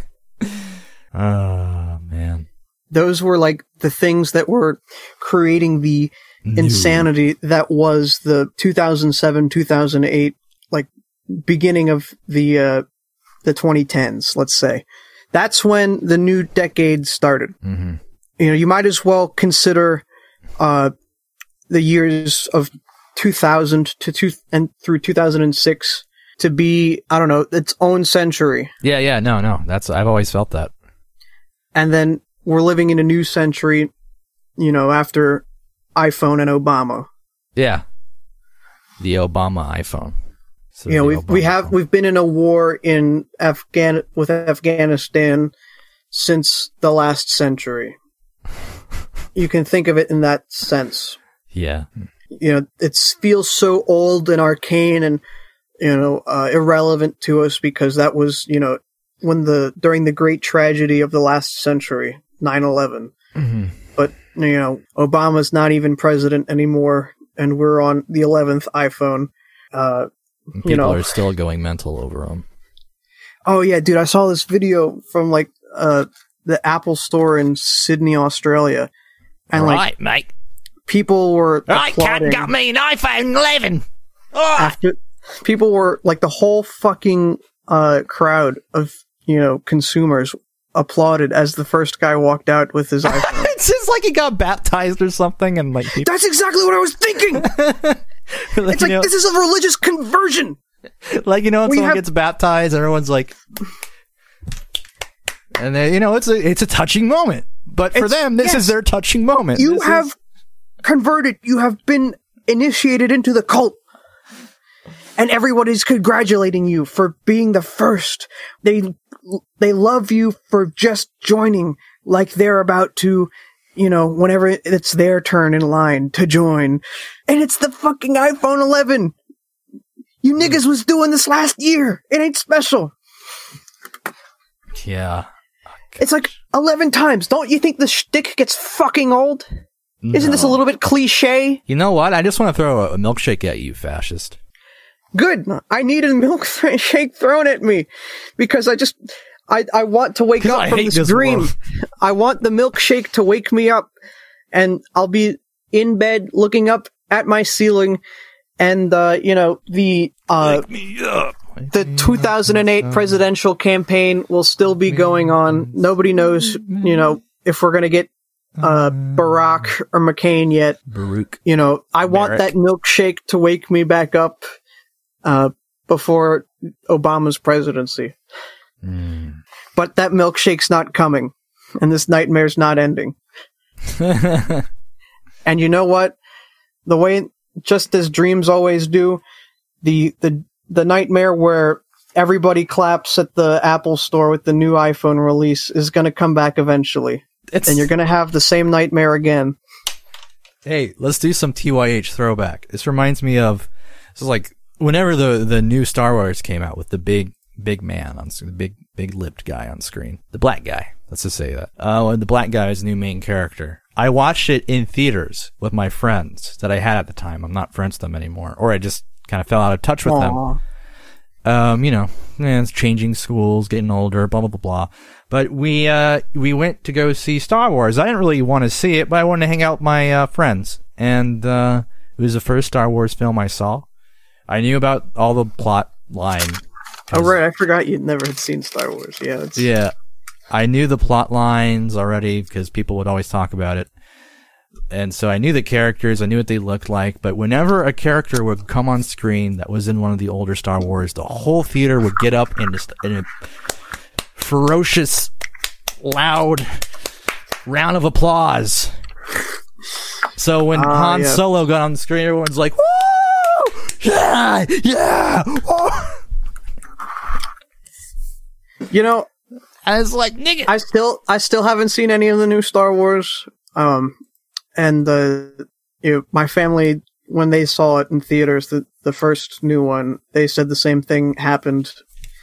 Speaker 1: Oh, man.
Speaker 2: Those were like the things that were creating the insanity that was the 2007, 2008, like beginning of the 2010s, let's say. That's when the new decade started.
Speaker 1: Mm-hmm.
Speaker 2: You know, you might as well consider the years of 2000 and through 2006 to be, I don't know, its own century.
Speaker 1: Yeah, no. I've always felt that. And
Speaker 2: then we're living in a new century, you know, after iPhone and Obama.
Speaker 1: Yeah. The Obama iPhone.
Speaker 2: So you know, we've been in a war in with Afghanistan since the last century. You can think of it in that sense.
Speaker 1: Yeah.
Speaker 2: You know, it feels so old and arcane and, you know, irrelevant to us because that was, you know, during the great tragedy of the last century. 9/11.
Speaker 1: Mm-hmm.
Speaker 2: But, you know, Obama's not even president anymore, and we're on the 11th iPhone.
Speaker 1: People are still going mental over him.
Speaker 2: Oh, yeah, dude, I saw this video from, like, the Apple store in Sydney, Australia. And,
Speaker 1: right, mate.
Speaker 2: people were
Speaker 1: I can't
Speaker 2: applauding
Speaker 1: got me an iPhone 11. Oh!
Speaker 2: after people were like the whole fucking crowd of consumers applauded as the first guy walked out with his iPhone.
Speaker 1: It's just like he got baptized or something, and like people...
Speaker 2: That's exactly what I was thinking. It's like this is a religious conversion.
Speaker 1: Like when someone gets baptized, everyone's like, and then, it's a touching moment. But for them, this is their touching moment.
Speaker 2: You have converted. You have been initiated into the cult. And everyone is congratulating you for being the first. They love you for just joining, like they're about to, whenever it's their turn in line to join. And it's the fucking iPhone 11. You niggas was doing this last year. It ain't special.
Speaker 1: Yeah.
Speaker 2: It's like 11 times. Don't you think the shtick gets fucking old? No. Isn't this a little bit cliche?
Speaker 1: You know what? I just want to throw a milkshake at you, fascist.
Speaker 2: Good. I need a milkshake thrown at me because I want to wake up from this dream. World. I want the milkshake to wake me up, and I'll be in bed looking up at my ceiling, and
Speaker 1: wake me up.
Speaker 2: The 2008 presidential campaign will still be going on. Nobody knows, if we're going to get Barack or McCain yet.
Speaker 1: Baruch.
Speaker 2: I want that milkshake to wake me back up before Obama's presidency. But that milkshake's not coming, and this nightmare's not ending. And you know what? The way, just as dreams always do, the nightmare where everybody claps at the Apple store with the new iPhone release is going to come back eventually. And you're going to have the same nightmare again.
Speaker 1: Hey, let's do some TYH throwback. This reminds me of, this is like, whenever the new Star Wars came out with the big man on screen, the big lipped guy on screen, the black guy, let's just say that. The black guy is the new main character. I watched it in theaters with my friends that I had at the time. I'm not friends with them anymore, or I just kind of fell out of touch with them. It's changing schools, getting older, blah, blah, blah, blah. But we went to go see Star Wars. I didn't really want to see it, but I wanted to hang out with my friends. And it was the first Star Wars film I saw. I knew about all the plot line.
Speaker 2: Oh, right. I forgot you'd never had seen Star Wars. Yeah.
Speaker 1: Yeah. I knew the plot lines already because people would always talk about it. And so I knew the characters. I knew what they looked like. But whenever a character would come on screen that was in one of the older Star Wars, the whole theater would get up and just in a ferocious, loud round of applause. So when Han Solo got on the screen, everyone's like, "Woo! Yeah! Yeah! Oh!"
Speaker 2: I was like, nigga. I still haven't seen any of the new Star Wars. And my family, when they saw it in theaters, the first new one, they said the same thing happened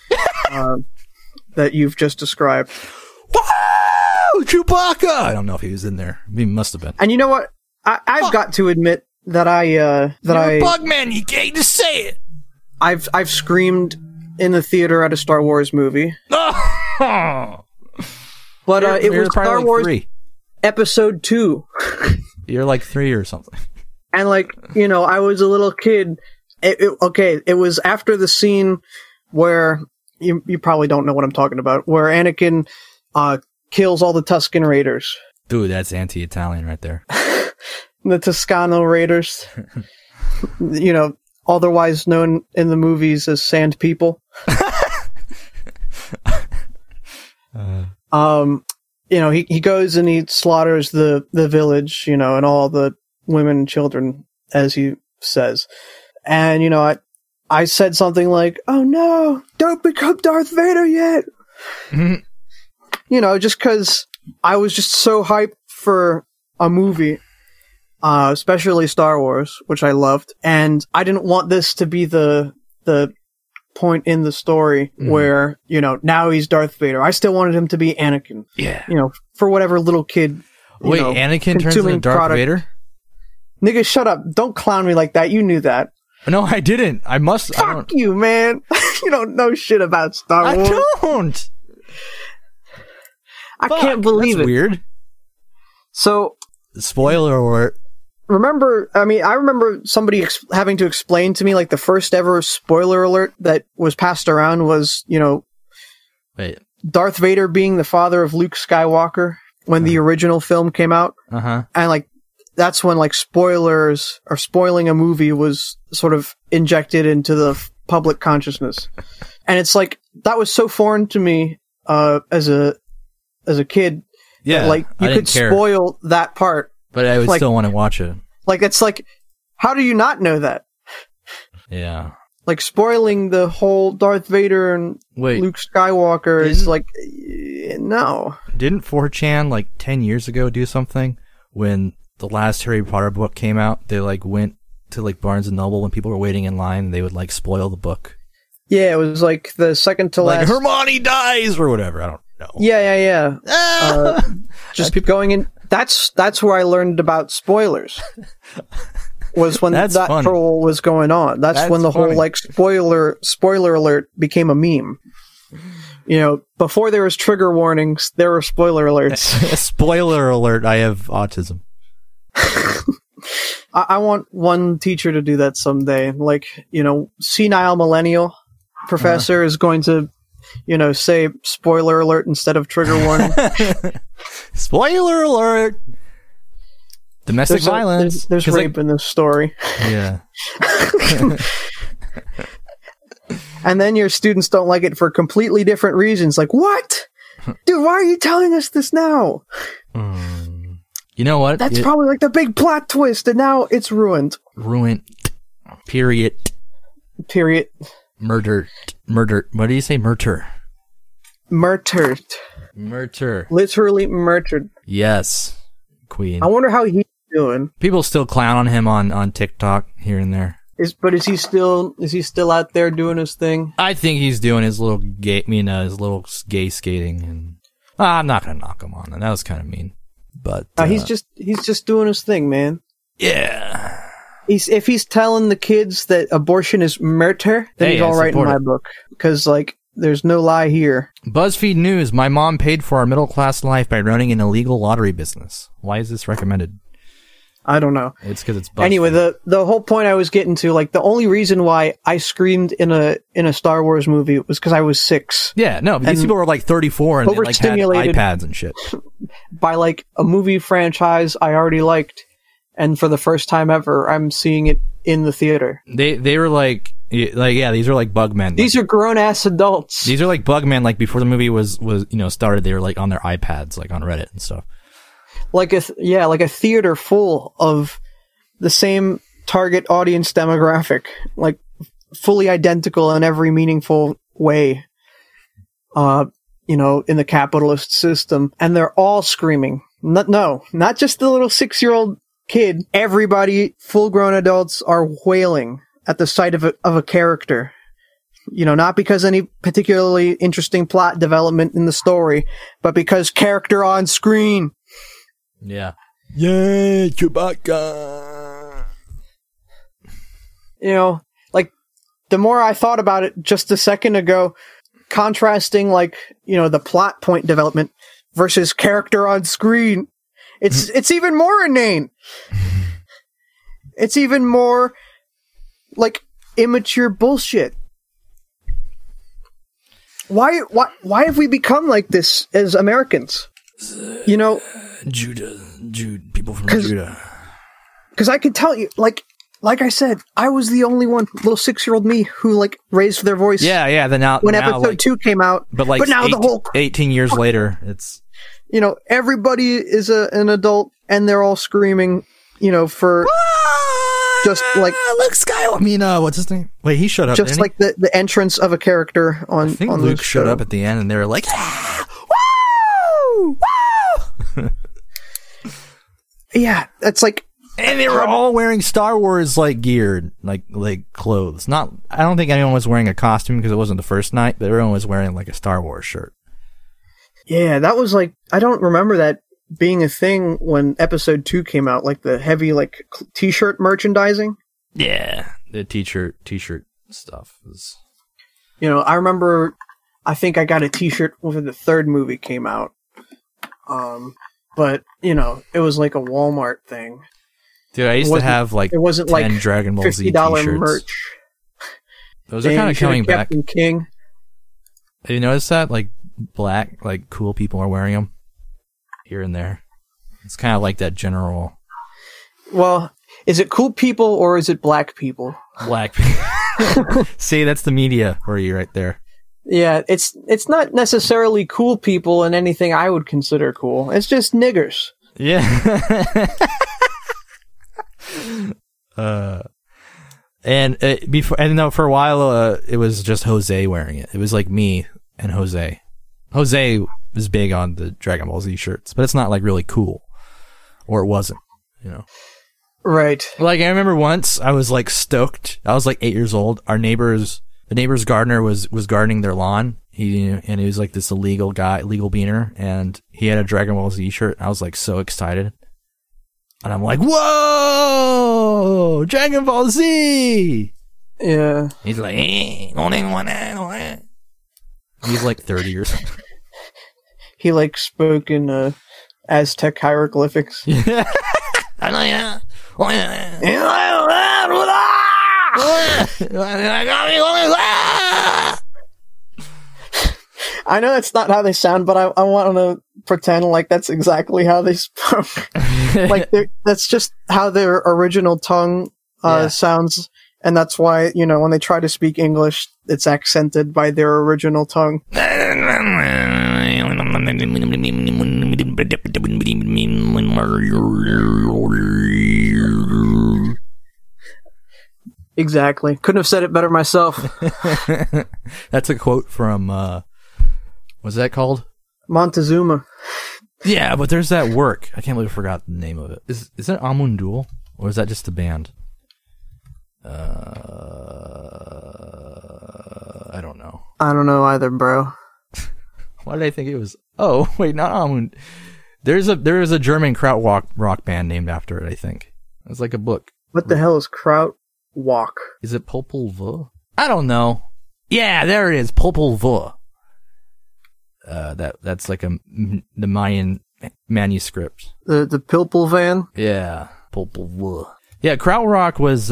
Speaker 2: that you've just described.
Speaker 1: Woo! Chewbacca! I don't know if he was in there. He must have been.
Speaker 2: And you know what? I've got to admit that
Speaker 1: You're a Bugman. You can't just say it.
Speaker 2: I've screamed in the theater at a Star Wars movie. But it was Star Wars 3. Episode 2.
Speaker 1: You're like 3 or something.
Speaker 2: And I was a little kid. It was after the scene where you probably don't know what I'm talking about, where Anakin kills all the Tusken Raiders.
Speaker 1: Dude, that's anti-Italian right there.
Speaker 2: The Toscano Raiders. Otherwise known in the movies as Sand People. He goes and he slaughters the village, and all the women and children, as he says. And, I said something like, "Oh no, don't become Darth Vader yet." Mm-hmm. Just because I was just so hyped for a movie, especially Star Wars, which I loved. And I didn't want this to be the point in the story where, now he's Darth Vader. I still wanted him to be Anakin.
Speaker 1: Yeah.
Speaker 2: For whatever little kid.
Speaker 1: Wait, Anakin turns into Darth Vader?
Speaker 2: Nigga, shut up. Don't clown me like that. You knew that.
Speaker 1: No, I didn't. I must.
Speaker 2: Fuck you, man. You don't know shit about Star Wars.
Speaker 1: I don't.
Speaker 2: I can't believe
Speaker 1: that's
Speaker 2: it.
Speaker 1: Weird.
Speaker 2: So.
Speaker 1: Spoiler alert.
Speaker 2: remember, I remember somebody having to explain to me, like, the first ever spoiler alert that was passed around was,
Speaker 1: Wait.
Speaker 2: Darth Vader being the father of Luke Skywalker when the original film came out.
Speaker 1: Uh-huh.
Speaker 2: And, like, that's when, like, spoilers or spoiling a movie was sort of injected into the public consciousness. And it's like, that was so foreign to me, as a kid.
Speaker 1: Yeah.
Speaker 2: Like, you could spoil that part.
Speaker 1: But I would
Speaker 2: like,
Speaker 1: still want to watch it.
Speaker 2: Like, it's like, how do you not know that?
Speaker 1: Yeah.
Speaker 2: Like, spoiling the whole Darth Vader and Luke Skywalker is like, no.
Speaker 1: Didn't 4chan, like, 10 years ago do something? When the last Harry Potter book came out, they, like, went to, like, Barnes & Noble when people were waiting in line, and they would, like, spoil the book.
Speaker 2: Yeah, it was, like, the second to last.
Speaker 1: Like, Hermione dies! Or whatever, I don't know.
Speaker 2: Yeah. Just keep going in. That's where I learned about spoilers. Was when that troll was going on. That's when the whole like spoiler alert became a meme. Before there was trigger warnings, there were spoiler alerts.
Speaker 1: Spoiler alert, I have autism.
Speaker 2: I want one teacher to do that someday. Like, senile millennial professor is going to say spoiler alert instead of trigger warning.
Speaker 1: Spoiler alert! Domestic violence.
Speaker 2: There's rape in this story.
Speaker 1: Yeah.
Speaker 2: And then your students don't like it for completely different reasons. Like, what? Dude, why are you telling us this now?
Speaker 1: You know what?
Speaker 2: That's probably like the big plot twist, and now it's ruined.
Speaker 1: Ruined. Period. Murdered. What do you say? Murder.
Speaker 2: Murdered. Literally murdered.
Speaker 1: Yes. Queen.
Speaker 2: I wonder how he's doing.
Speaker 1: People still clown on him on TikTok here and there.
Speaker 2: Is he still out there doing his thing?
Speaker 1: I think he's doing his little gay skating, and I'm not gonna knock him on that. That was kind of mean, but
Speaker 2: he's just doing his thing, man.
Speaker 1: Yeah.
Speaker 2: If he's telling the kids that abortion is murder, then he's all right in my book, because like there's no lie here.
Speaker 1: BuzzFeed News: My mom paid for our middle class life by running an illegal lottery business. Why is this recommended?
Speaker 2: I don't know.
Speaker 1: It's because it's BuzzFeed.
Speaker 2: Anyway, the whole point I was getting to, like, the only reason why I screamed in a Star Wars movie was because I was 6.
Speaker 1: Yeah, no, these people were like 34 and they like had iPads and shit.
Speaker 2: By like a movie franchise I already liked, and for the first time ever, I'm seeing it in the theater.
Speaker 1: They were like yeah, these are like Bugmen.
Speaker 2: These are grown ass adults.
Speaker 1: These are like Bugmen. Like before the movie was started, they were like on their iPads, like on Reddit and stuff.
Speaker 2: Like a theater full of the same target audience demographic, like fully identical in every meaningful way, in the capitalist system. And they're all screaming. Not just the little 6-year-old kid. Everybody, full-grown adults, are wailing at the sight of a character. Not because any particularly interesting plot development in the story, but because character on screen.
Speaker 1: Yeah. Yeah, Chewbacca.
Speaker 2: Like, the more I thought about it just a second ago, contrasting, like, the plot point development versus character on screen, it's even more inane. It's even more, like, immature bullshit. Why have we become like this as Americans?
Speaker 1: People from Judah.
Speaker 2: Because I can tell you, like I said, I was the only one, little 6-year-old me, who like raised their voice.
Speaker 1: Yeah. Then now,
Speaker 2: when episode 2 came out,
Speaker 1: but now 18 years later, it's
Speaker 2: everybody is an adult, and they're all screaming, for just like
Speaker 1: Luke Skywalker. What's his name? Wait, he showed up.
Speaker 2: Just like the entrance of a character on.
Speaker 1: I think
Speaker 2: on
Speaker 1: Luke showed up at the end, and they were like, "Woo! Woo!"
Speaker 2: Yeah, that's like,
Speaker 1: and they were all wearing Star Wars like gear, like clothes. I don't think anyone was wearing a costume because it wasn't the first night, but everyone was wearing like a Star Wars shirt.
Speaker 2: Yeah, that was like, I don't remember that being a thing when episode 2 came out, like the heavy like t-shirt merchandising.
Speaker 1: Yeah, the t-shirt stuff is.
Speaker 2: I remember, I think I got a t-shirt when the 3rd movie came out. But, it was like a Walmart thing.
Speaker 1: Dude, I used to have like
Speaker 2: it wasn't
Speaker 1: 10
Speaker 2: like
Speaker 1: Dragon Ball Z
Speaker 2: $50
Speaker 1: t-shirts.
Speaker 2: merch.
Speaker 1: Those are kind of coming back.
Speaker 2: Captain King.
Speaker 1: Have you noticed that? Like black, like cool people are wearing them here and there. It's kind of like that general
Speaker 2: Well, is it cool people or is it black people?
Speaker 1: black people. See, that's the media for you right there.
Speaker 2: Yeah, it's not necessarily cool people in anything I would consider cool. It's just niggers.
Speaker 1: Yeah. For a while, it was just Jose wearing it. It was like me and Jose. Jose was big on the Dragon Ball Z shirts, but it's not like really cool, or it wasn't, you know.
Speaker 2: Right.
Speaker 1: Like I remember once, I was like stoked. I was like 8 years old. The neighbor's gardener was gardening their lawn. He was like this illegal beaner, and he had a Dragon Ball Z shirt. I was like so excited. And I'm like, whoa! Dragon Ball Z!
Speaker 2: Yeah.
Speaker 1: He's like, he's like 30 years old.
Speaker 2: He like spoke in Aztec hieroglyphics.
Speaker 1: Yeah.
Speaker 2: I know that's not how they sound, but I want to pretend like that's exactly how they spoke. Like that's just how their original tongue sounds, and that's why, you know, when they try to speak English, it's accented by their original tongue. Exactly. Couldn't have said it better myself.
Speaker 1: That's a quote from what's that called?
Speaker 2: Montezuma.
Speaker 1: Yeah, but there's that work. I can't believe I forgot the name of it. Is that Amundul, or is that just a band? I don't know.
Speaker 2: I don't know either, bro.
Speaker 1: Why did I think it was? Oh, wait, not Amund. There is a German kraut rock band named after it, I think. It's like a book.
Speaker 2: What the hell is kraut walk?
Speaker 1: Is it Popol Vuh? I don't know. Yeah, there it is. Popol Vuh. That's like the Mayan manuscript.
Speaker 2: The Pilpul van?
Speaker 1: Yeah, Popol Vuh. Yeah, krautrock was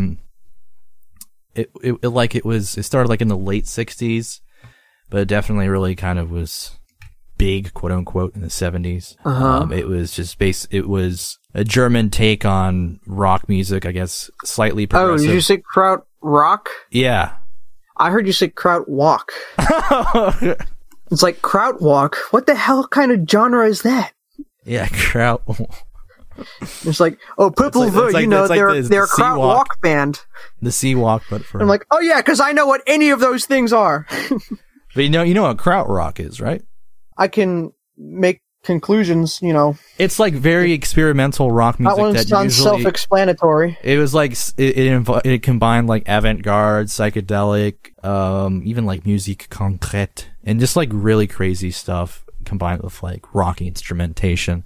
Speaker 1: it started like in the late 60s, but it definitely really kind of was big, quote unquote, in the 70s. It was just it was a German take on rock music, I guess, slightly progressive.
Speaker 2: Oh, did you say kraut rock?
Speaker 1: Yeah.
Speaker 2: I heard you say kraut walk. It's like kraut walk. What the hell kind of genre is that?
Speaker 1: Yeah, kraut.
Speaker 2: It's like, oh, Popol Vuh, you know, they're a kraut walk band.
Speaker 1: The sea walk, but for...
Speaker 2: I'm like, oh yeah, because I know what any of those things are.
Speaker 1: But you know what krautrock is, right?
Speaker 2: I can make conclusions, you know.
Speaker 1: It's like very experimental rock music.
Speaker 2: That one sounds self-explanatory.
Speaker 1: It was like it combined like avant-garde, psychedelic, even like musique concrète, and just like really crazy stuff combined with like rocky instrumentation.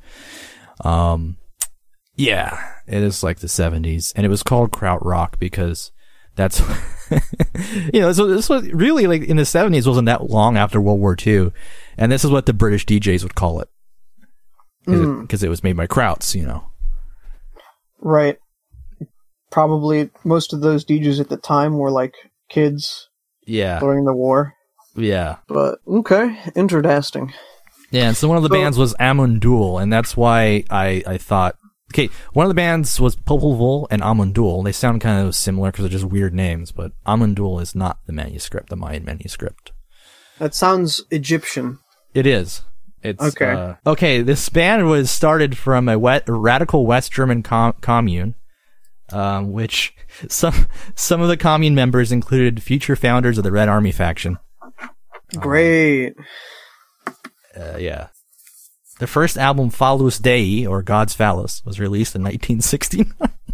Speaker 1: Yeah, it is like the 70s, and it was called krautrock because that's you know, so this was really like in the 70s, wasn't that long after World War II, and this is what the British DJs would call it because it was made by krauts, you know.
Speaker 2: Right. Probably most of those DJs at the time were like kids.
Speaker 1: Yeah.
Speaker 2: During the war.
Speaker 1: Yeah.
Speaker 2: But okay, interesting.
Speaker 1: Yeah, and so one of the bands was Amundul, and that's why I thought, okay, one of the bands was Popol Vuh and Amundul. They sound kind of similar because they're just weird names, but Amundul is not the manuscript, the Mayan manuscript.
Speaker 2: That sounds Egyptian.
Speaker 1: It is. It's
Speaker 2: okay.
Speaker 1: Okay, this band was started from a radical West German commune, which some of the commune members included future founders of the Red Army faction.
Speaker 2: Great.
Speaker 1: Yeah. The first album, Phallus Dei, or God's Phallus, was released in 1969.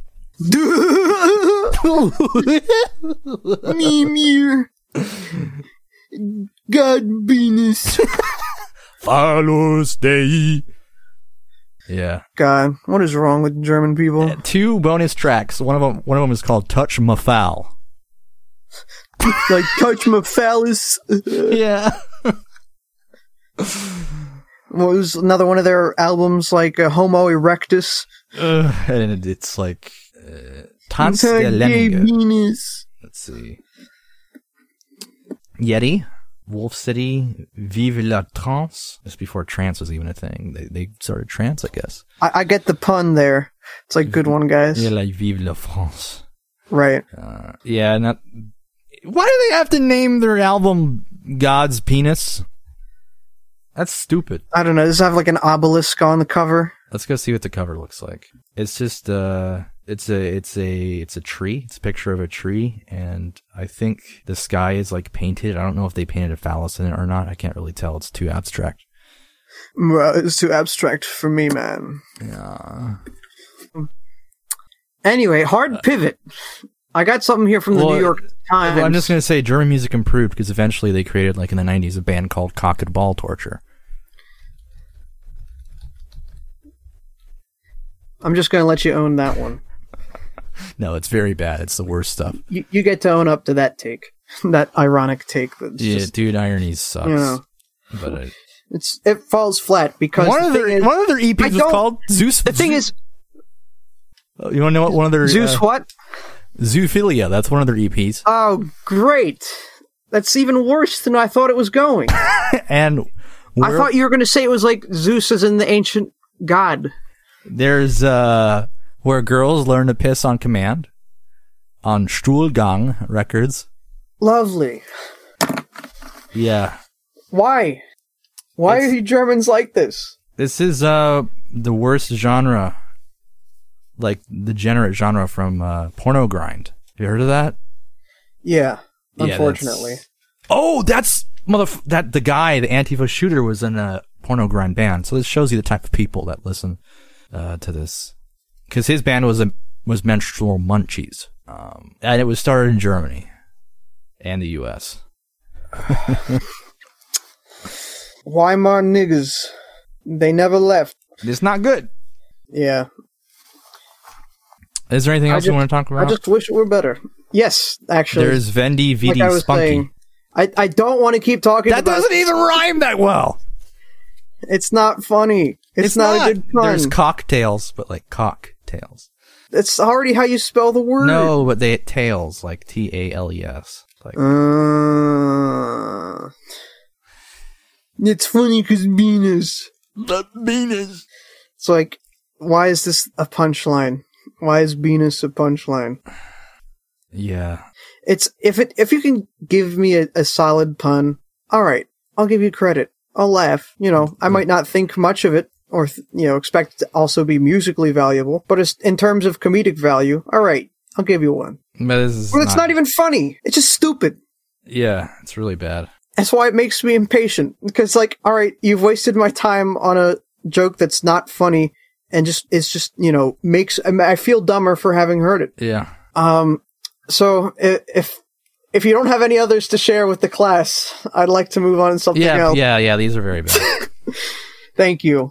Speaker 2: Mimir. God Venus.
Speaker 1: Phallus Dei. Yeah.
Speaker 2: God, what is wrong with German people?
Speaker 1: 2 bonus tracks. One of them is called Touch Ma Phall.
Speaker 2: Like Touch Ma Phallus.
Speaker 1: Yeah.
Speaker 2: What was another one of their albums, like Homo erectus?
Speaker 1: And it's like Tanz der Lemminge. Let's see. Yeti, Wolf City, Vive la Trance. This before trance was even a thing. They started trance, I guess.
Speaker 2: I get the pun there. It's like, good one, guys.
Speaker 1: Yeah, like Vive la France.
Speaker 2: Right.
Speaker 1: Yeah, why do they have to name their album God's Penis? That's stupid.
Speaker 2: I don't know. Does it have like an obelisk on the cover?
Speaker 1: Let's go see what the cover looks like. It's just it's a tree. It's a picture of a tree, and I think the sky is like painted. I don't know if they painted a phallus in it or not. I can't really tell. It's too abstract.
Speaker 2: It's too abstract for me, man.
Speaker 1: Yeah.
Speaker 2: Anyway, hard pivot. I got something here from the New York Times.
Speaker 1: Well, I'm just going to say German music improved because eventually they created, like in the 90s, a band called Cock and Ball Torture.
Speaker 2: I'm just going to let you own that one.
Speaker 1: No, it's very bad. It's the worst stuff.
Speaker 2: You get to own up to that take. That ironic take.
Speaker 1: Yeah, dude, irony sucks.
Speaker 2: You know,
Speaker 1: but
Speaker 2: it falls flat because
Speaker 1: one of their EPs was called Zeus.
Speaker 2: The thing is...
Speaker 1: You want to know what one of their...
Speaker 2: Zeus what?
Speaker 1: Zoophilia. That's one of their EPs.
Speaker 2: Oh, great. That's even worse than I thought it was going.
Speaker 1: And
Speaker 2: I thought you were going to say it was like Zeus as in the ancient god.
Speaker 1: There's Where Girls Learn to Piss on Command on Stuhlgang Records.
Speaker 2: Lovely.
Speaker 1: Yeah.
Speaker 2: Why? Why are you Germans like this?
Speaker 1: This is the worst genre. Like, degenerate genre from Porno Grind. Have you heard of that?
Speaker 2: Yeah, unfortunately.
Speaker 1: That's the guy, the Antifa shooter, was in a Porno Grind band. So this shows you the type of people that listen to this. Because his band was Menstrual Munchies. And it was started in Germany and the U.S.
Speaker 2: Why my niggas? They never left.
Speaker 1: It's not good.
Speaker 2: Yeah.
Speaker 1: Is there anything else you want to talk about?
Speaker 2: I just wish it were better. Yes, actually.
Speaker 1: There's Vendi VD Spunky.
Speaker 2: Saying, I don't want to keep talking
Speaker 1: about... That doesn't even rhyme that well!
Speaker 2: It's not funny. It's not a good pun.
Speaker 1: There's cocktails, but like cocktails.
Speaker 2: It's already how you spell the word.
Speaker 1: No, but they tails, like Tales. Like...
Speaker 2: It's funny because Venus.
Speaker 1: The Venus.
Speaker 2: It's like, why is this a punchline? Why is Venus a punchline?
Speaker 1: Yeah.
Speaker 2: It's if you can give me a solid pun, all right, I'll give you credit. I'll laugh. You know, I might not think much of it or expect it to also be musically valuable, but in terms of comedic value, all right, I'll give you one.
Speaker 1: But
Speaker 2: it's not even funny. It's just stupid.
Speaker 1: Yeah, it's really bad.
Speaker 2: That's why it makes me impatient because, like, all right, you've wasted my time on a joke that's not funny. And I feel dumber for having heard it.
Speaker 1: Yeah.
Speaker 2: So if you don't have any others to share with the class, I'd like to move on to something else.
Speaker 1: Yeah, these are very bad.
Speaker 2: Thank you.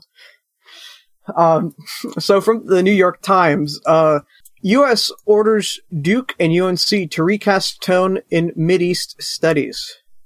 Speaker 2: So from the New York Times, U.S. orders Duke and UNC to recast tone in Mideast studies.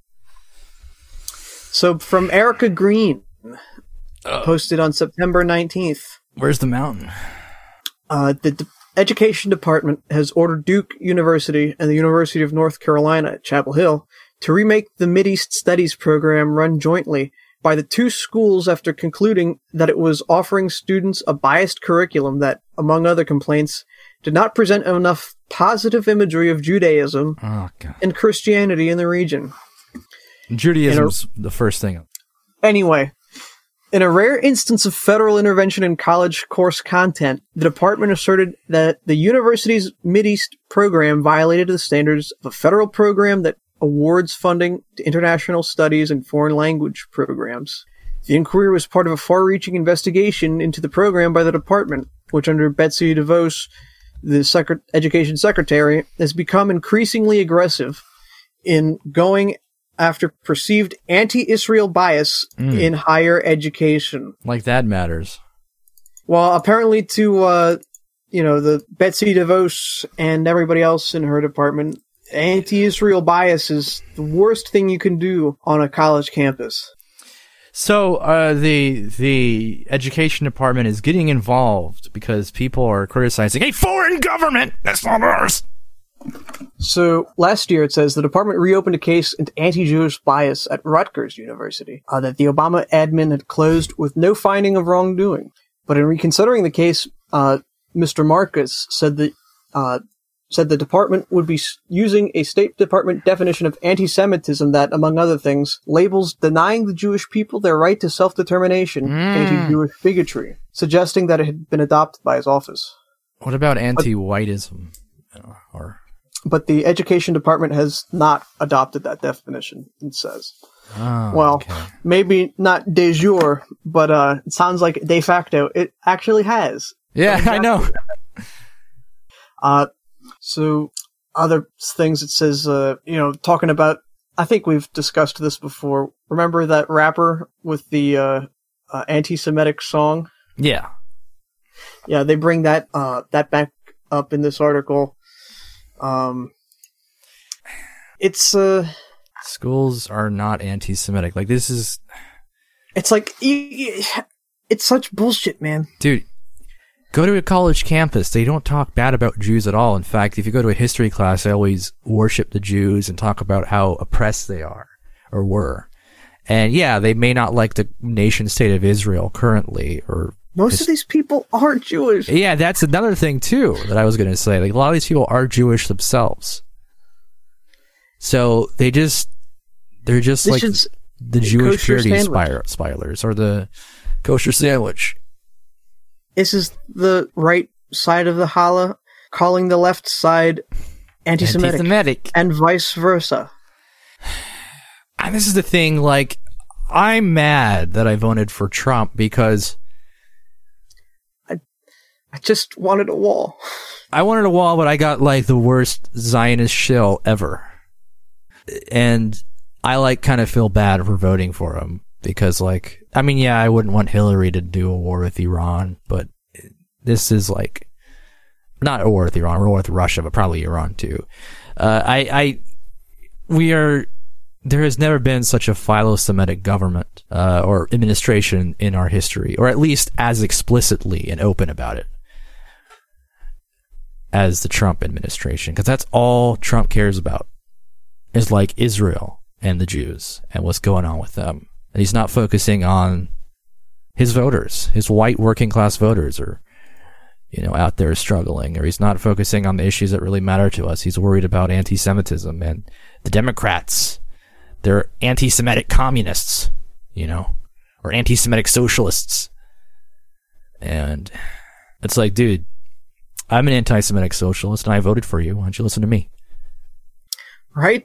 Speaker 2: So from Erica Green, posted on September 19th.
Speaker 1: Where's the mountain?
Speaker 2: The Education Department has ordered Duke University and the University of North Carolina at Chapel Hill to remake the Mideast Studies program run jointly by the two schools after concluding that it was offering students a biased curriculum that, among other complaints, did not present enough positive imagery of Judaism and Christianity in the region.
Speaker 1: Judaism's the first thing.
Speaker 2: Anyway. In a rare instance of federal intervention in college course content, the department asserted that the university's Mideast program violated the standards of a federal program that awards funding to international studies and foreign language programs. The inquiry was part of a far-reaching investigation into the program by the department, which under Betsy DeVos, the education secretary, has become increasingly aggressive in going after perceived anti-Israel bias in higher education.
Speaker 1: Like that matters.
Speaker 2: Well, apparently to, the Betsy DeVos and everybody else in her department, anti-Israel bias is the worst thing you can do on a college campus.
Speaker 1: So the education department is getting involved because people are criticizing a foreign government. That's not ours.
Speaker 2: So last year, it says the department reopened a case into anti-Jewish bias at Rutgers University that the Obama admin had closed with no finding of wrongdoing. But in reconsidering the case, Mr. Marcus said that the department would be using a State Department definition of anti-Semitism that, among other things, labels denying the Jewish people their right to self-determination anti-Jewish bigotry, suggesting that it had been adopted by his office.
Speaker 1: What about anti-whiteism?
Speaker 2: But the Education Department has not adopted that definition, it says.
Speaker 1: Oh,
Speaker 2: well,
Speaker 1: okay.
Speaker 2: Maybe not de jure, but it sounds like de facto it actually has.
Speaker 1: Yeah, I know.
Speaker 2: So other things it says, talking about, I think we've discussed this before. Remember that rapper with the anti-Semitic song?
Speaker 1: Yeah.
Speaker 2: Yeah, they bring that back up in this article. It's
Speaker 1: schools are not anti-Semitic. Like, this is...
Speaker 2: It's like, it's such bullshit, man.
Speaker 1: Dude, go to a college campus. They don't talk bad about Jews at all. In fact, if you go to a history class, they always worship the Jews and talk about how oppressed they are, or were. And yeah, they may not like the nation state of Israel currently, or...
Speaker 2: Most of these people aren't Jewish.
Speaker 1: Yeah, that's another thing, too, that I was going to say. Like, a lot of these people are Jewish themselves. So, they're just like the Jewish purity spiralers, or the kosher sandwich.
Speaker 2: This is the right side of the challah calling the left side anti-Semitic. And vice versa.
Speaker 1: And this is the thing, like, I'm mad that I voted for Trump because...
Speaker 2: I just wanted a wall.
Speaker 1: I wanted a wall, but I got, like, the worst Zionist shill ever. And I, like, kind of feel bad for voting for him. Because, like, I mean, yeah, I wouldn't want Hillary to do a war with Iran, but this is, like, not a war with Iran, a war with Russia, but probably Iran, too. There has never been such a philo-Semitic government, or administration in our history, or at least as explicitly and open about it as the Trump administration, because that's all Trump cares about, is like Israel and the Jews and what's going on with them. And he's not focusing on his voters, his white working class voters are, out there struggling, or he's not focusing on the issues that really matter to us. He's worried about anti-Semitism and the Democrats. They're anti-Semitic communists, or anti-Semitic socialists. And it's like, dude, I'm an anti-Semitic socialist and I voted for you. Why don't you listen to me?
Speaker 2: Right?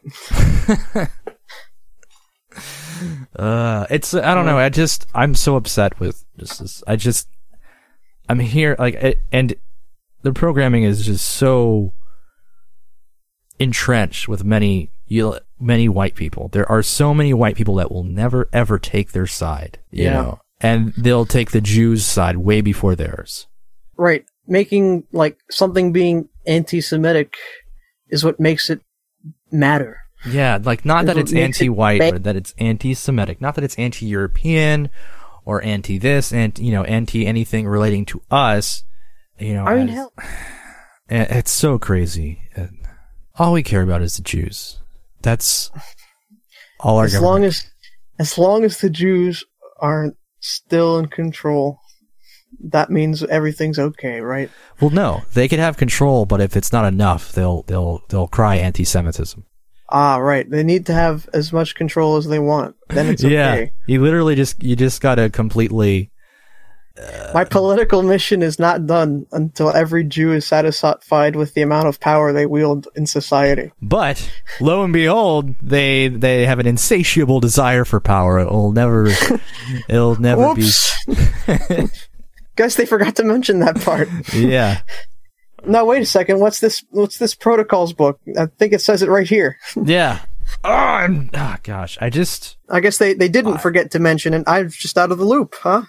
Speaker 1: I don't know. I'm so upset with this. I'm here, and the programming is just so entrenched with many white people. There are so many white people that will never ever take their side, you know, and they'll take the Jews' side way before theirs.
Speaker 2: Right. Making, like, something being anti-Semitic is what makes it matter.
Speaker 1: Yeah, like, not that it's anti-white, but that it's anti-Semitic. Not that it's anti-European or anti-this, and, anti-anything relating to us,
Speaker 2: I mean, hell.
Speaker 1: It's so crazy. All we care about is the Jews. That's all our government.
Speaker 2: As long as the Jews aren't still in control, that means everything's okay, right?
Speaker 1: Well, no, they can have control, but if it's not enough, they'll cry anti-Semitism.
Speaker 2: Ah, right. They need to have as much control as they want. Then it's okay.
Speaker 1: Yeah, you just gotta completely.
Speaker 2: My political mission is not done until every Jew is satisfied with the amount of power they wield in society.
Speaker 1: But lo and behold, they have an insatiable desire for power. It'll never
Speaker 2: Whoops.
Speaker 1: be.
Speaker 2: Guess they forgot to mention that part.
Speaker 1: Yeah.
Speaker 2: No, wait a second. What's this protocols book? I think it says it right here.
Speaker 1: Yeah. Oh gosh. I guess
Speaker 2: they didn't forget to mention it. I'm just out of the loop, huh?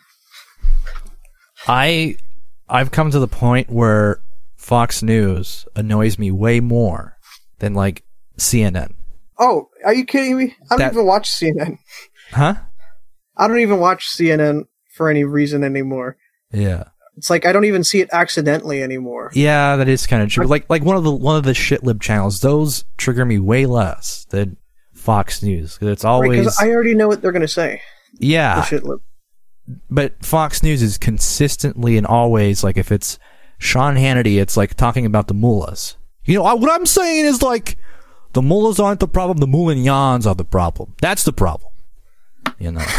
Speaker 1: I've come to the point where Fox News annoys me way more than, like, CNN.
Speaker 2: Oh, are you kidding me? I don't even watch CNN.
Speaker 1: Huh?
Speaker 2: I don't even watch CNN for any reason anymore.
Speaker 1: Yeah.
Speaker 2: It's like I don't even see it accidentally anymore.
Speaker 1: Yeah, that is kind of true. Like one of the shitlib channels, those trigger me way less than Fox News, because it's always
Speaker 2: because I already know what they're going to say.
Speaker 1: Yeah.
Speaker 2: The shitlib.
Speaker 1: But Fox News is consistently and always, like, if it's Sean Hannity, it's like talking about the mullahs. You know, what I'm saying is, like, the mullahs aren't the problem, the mullahs are the problem. That's the problem. You know.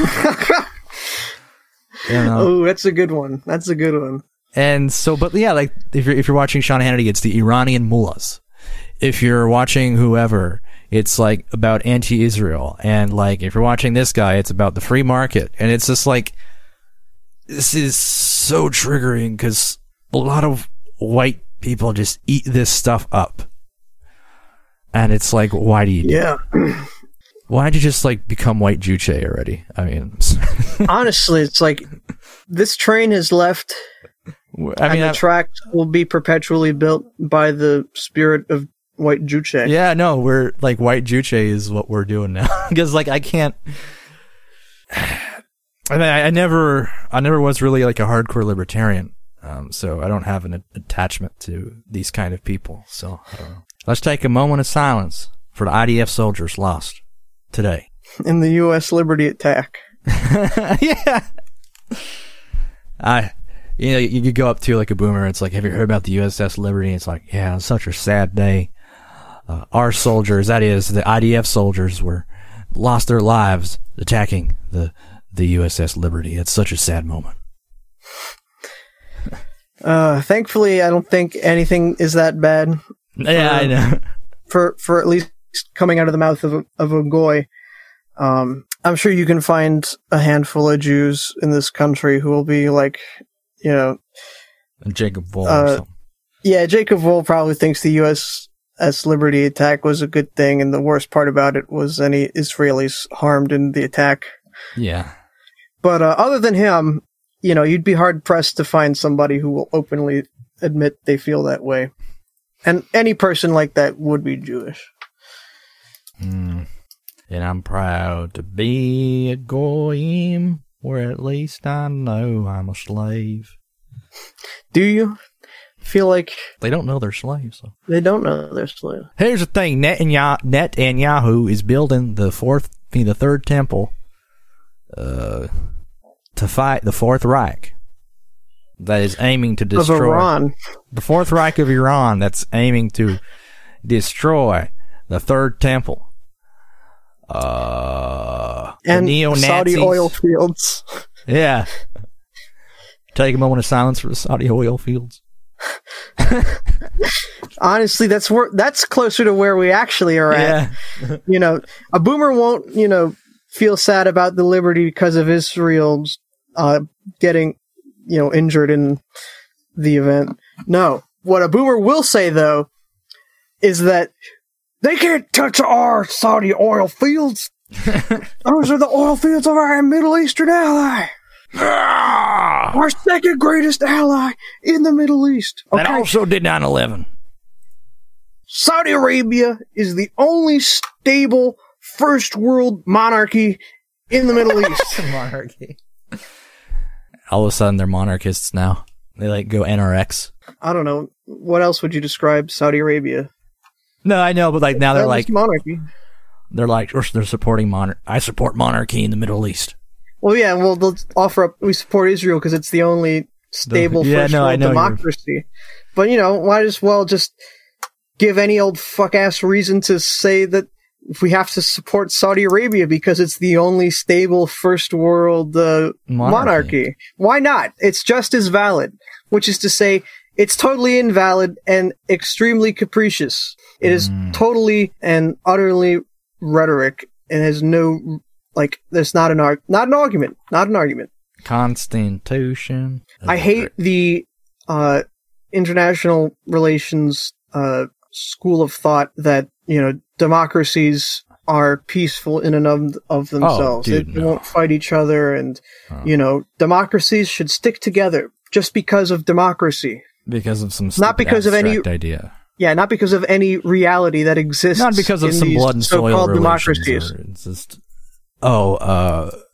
Speaker 2: Oh, that's a good one. That's a good one.
Speaker 1: And so, but yeah, like, if you're watching Sean Hannity, it's the Iranian mullahs. If you're watching whoever, it's like about anti-Israel. And like, if you're watching this guy, it's about the free market. And it's just like, this is so triggering because a lot of white people just eat this stuff up. And it's like, why do you do that? Why'd you just like become white Juche already? I mean,
Speaker 2: honestly, it's like this train has left. The tracks will be perpetually built by the spirit of white Juche.
Speaker 1: Yeah, no, we're like white Juche is what we're doing now. Because like I can't. I mean, I never was really like a hardcore libertarian, so I don't have an attachment to these kind of people. So I don't know. Let's take a moment of silence for the IDF soldiers lost today
Speaker 2: in the U.S. Liberty attack.
Speaker 1: Yeah. You go up to like a boomer. It's like, have you heard about the USS Liberty? It's like, yeah, it's such a sad day. Our soldiers, that is, the IDF soldiers, lost their lives attacking the USS Liberty. It's such a sad moment.
Speaker 2: Thankfully, I don't think anything is that bad.
Speaker 1: Yeah, I know.
Speaker 2: For at least coming out of the mouth of a goy. I'm sure you can find a handful of Jews in this country who will be like, you know,
Speaker 1: Jacob Wohl or something.
Speaker 2: Yeah, Jacob Wohl probably thinks the USS Liberty attack was a good thing, and the worst part about it was any Israelis harmed in the attack.
Speaker 1: Yeah.
Speaker 2: But other than him, you know, you'd be hard-pressed to find somebody who will openly admit they feel that way. And any person like that would be Jewish.
Speaker 1: And I'm proud to be a goyim, or at least I know I'm a slave.
Speaker 2: Do you feel like...
Speaker 1: They don't know they're slaves. So.
Speaker 2: They don't know they're slaves.
Speaker 1: Here's the thing. Netanyahu is building the third temple to fight the Fourth Reich. That is aiming to destroy... Of
Speaker 2: Iran.
Speaker 1: The Fourth Reich of Iran that's aiming to destroy the third temple.
Speaker 2: And
Speaker 1: neo-Nazis.
Speaker 2: Saudi oil fields.
Speaker 1: Yeah. Take a moment of silence for the Saudi oil fields.
Speaker 2: Honestly, that's closer to where we actually are at.
Speaker 1: Yeah.
Speaker 2: You know, a boomer won't, you know, feel sad about the Liberty because of Israel's getting, you know, injured in the event. No. What a boomer will say, though, is that they can't touch our Saudi oil fields. Those are the oil fields of our Middle Eastern ally. Our second greatest ally in the Middle East.
Speaker 1: Okay. That also did 9/11.
Speaker 2: Saudi Arabia is the only stable first world monarchy in the Middle East.
Speaker 1: Monarchy. All of a sudden, they're monarchists now. They like go NRX.
Speaker 2: I don't know. What else would you describe Saudi Arabia?
Speaker 1: No, I know, but like now they're like
Speaker 2: monarchy.
Speaker 1: They're like, or they're supporting I support monarchy in the Middle East.
Speaker 2: Well, yeah, well, they'll offer up. We support Israel because it's the only stable first world democracy. But you know, might as well just give any old fuck ass reason to say that if we have to support Saudi Arabia because it's the only stable first world monarchy. Why not? It's just as valid. Which is to say, it's totally invalid and extremely capricious. It is totally and utterly rhetoric and has no, like, there's not an argument.
Speaker 1: Constitution.
Speaker 2: I hate the international relations school of thought that, you know, democracies are peaceful in and of themselves. They won't fight each other, and you know, democracies should stick together just because of democracy.
Speaker 1: Because of some
Speaker 2: not because of any
Speaker 1: idea.
Speaker 2: Yeah, not because of any reality that exists.
Speaker 1: Not because of some blood and soil
Speaker 2: so-called democracies.
Speaker 1: It's just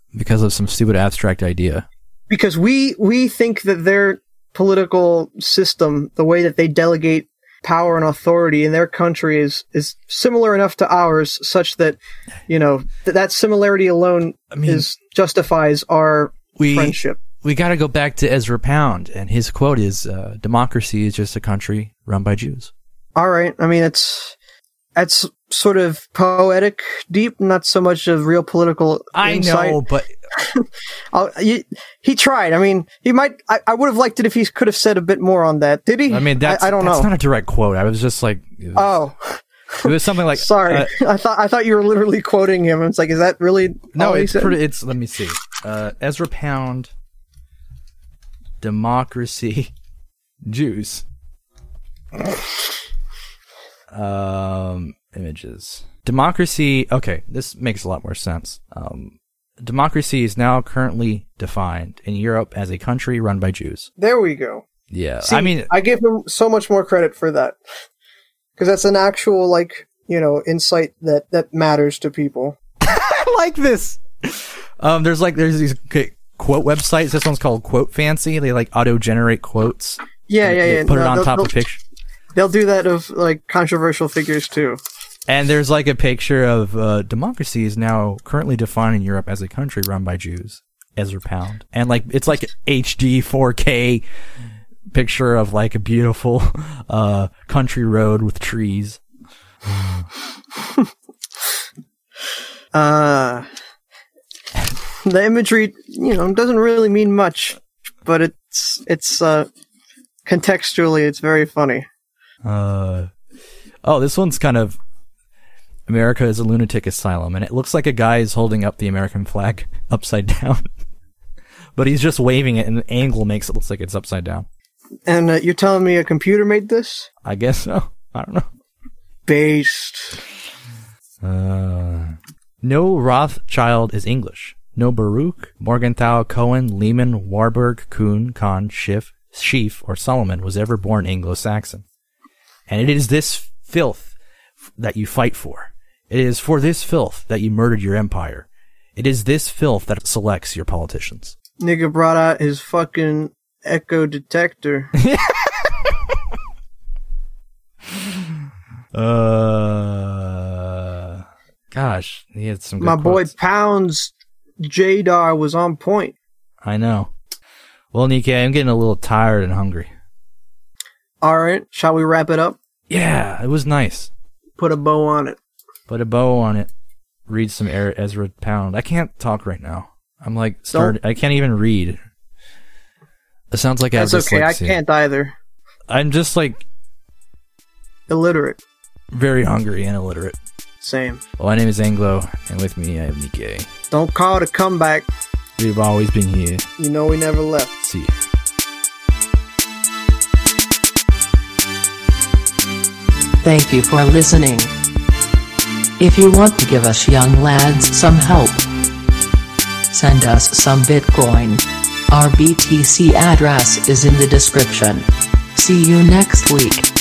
Speaker 1: because of some stupid abstract idea.
Speaker 2: Because we think that their political system, the way that they delegate power and authority in their country is similar enough to ours, such that, that similarity alone justifies our friendship.
Speaker 1: We got to go back to Ezra Pound, and his quote is, democracy is just a country run by Jews.
Speaker 2: All right. I mean, that's sort of poetic, deep, not so much of real political insight.
Speaker 1: I know, but...
Speaker 2: he tried. I mean, he might... I would have liked it if he could have said a bit more on that. Did he?
Speaker 1: I mean,
Speaker 2: I don't know.
Speaker 1: That's not a direct quote. I was just like... It was something like...
Speaker 2: Sorry. I thought you were literally quoting him. It's like, is that really...
Speaker 1: No, it's pretty... Let me see. Ezra Pound... Democracy... Jews... Images. Democracy... Okay, this makes a lot more sense. Democracy is now currently defined in Europe as a country run by Jews.
Speaker 2: There we go.
Speaker 1: Yeah.
Speaker 2: See, I give him so much more credit for that. Because that's an actual, insight that matters to people.
Speaker 1: I like this. There's these quote websites. This one's called Quote Fancy. They auto-generate quotes.
Speaker 2: Yeah.
Speaker 1: Put it on top of a picture.
Speaker 2: They'll do that of controversial figures too.
Speaker 1: And there's a picture of democracy is now currently defined in Europe as a country run by Jews. Ezra Pound. And it's HD 4K picture of a beautiful country road with trees.
Speaker 2: The imagery, doesn't really mean much, but it's contextually it's very funny.
Speaker 1: This one's kind of America is a lunatic asylum, and it looks like a guy is holding up the American flag upside down. But he's just waving it, and the angle makes it look like it's upside down.
Speaker 2: And you're telling me a computer made this?
Speaker 1: I guess so. I don't know.
Speaker 2: Based.
Speaker 1: No Rothschild is English. No Baruch, Morgenthau, Cohen, Lehman, Warburg, Kuhn, Kahn, Schiff, or Solomon was ever born Anglo-Saxon. And it is this filth that you fight for. It is for this filth that you murdered your empire. It is this filth that selects your politicians.
Speaker 2: Nigga brought out his fucking echo detector.
Speaker 1: Gosh, he had some good
Speaker 2: My
Speaker 1: quotes.
Speaker 2: boy Pound's Jadar was on point.
Speaker 1: I know. Well, Nikkei, I'm getting a little tired and hungry.
Speaker 2: All right, shall we wrap it up?
Speaker 1: Yeah, it was nice.
Speaker 2: Put a bow on it.
Speaker 1: Put a bow on it. Read some Ezra Pound. I can't talk right now. I'm I can't even read. It sounds like I have
Speaker 2: That's okay,
Speaker 1: dyslexia.
Speaker 2: I can't either.
Speaker 1: I'm just
Speaker 2: illiterate.
Speaker 1: Very hungry and illiterate.
Speaker 2: Same.
Speaker 1: Well, my name is Anglo, and with me I have Nikkei.
Speaker 2: Don't call it a comeback.
Speaker 1: We've always been here.
Speaker 2: You know we never left.
Speaker 1: See ya.
Speaker 3: Thank you for listening. If you want to give us young lads some help, send us some Bitcoin. Our BTC address is in the description. See you next week.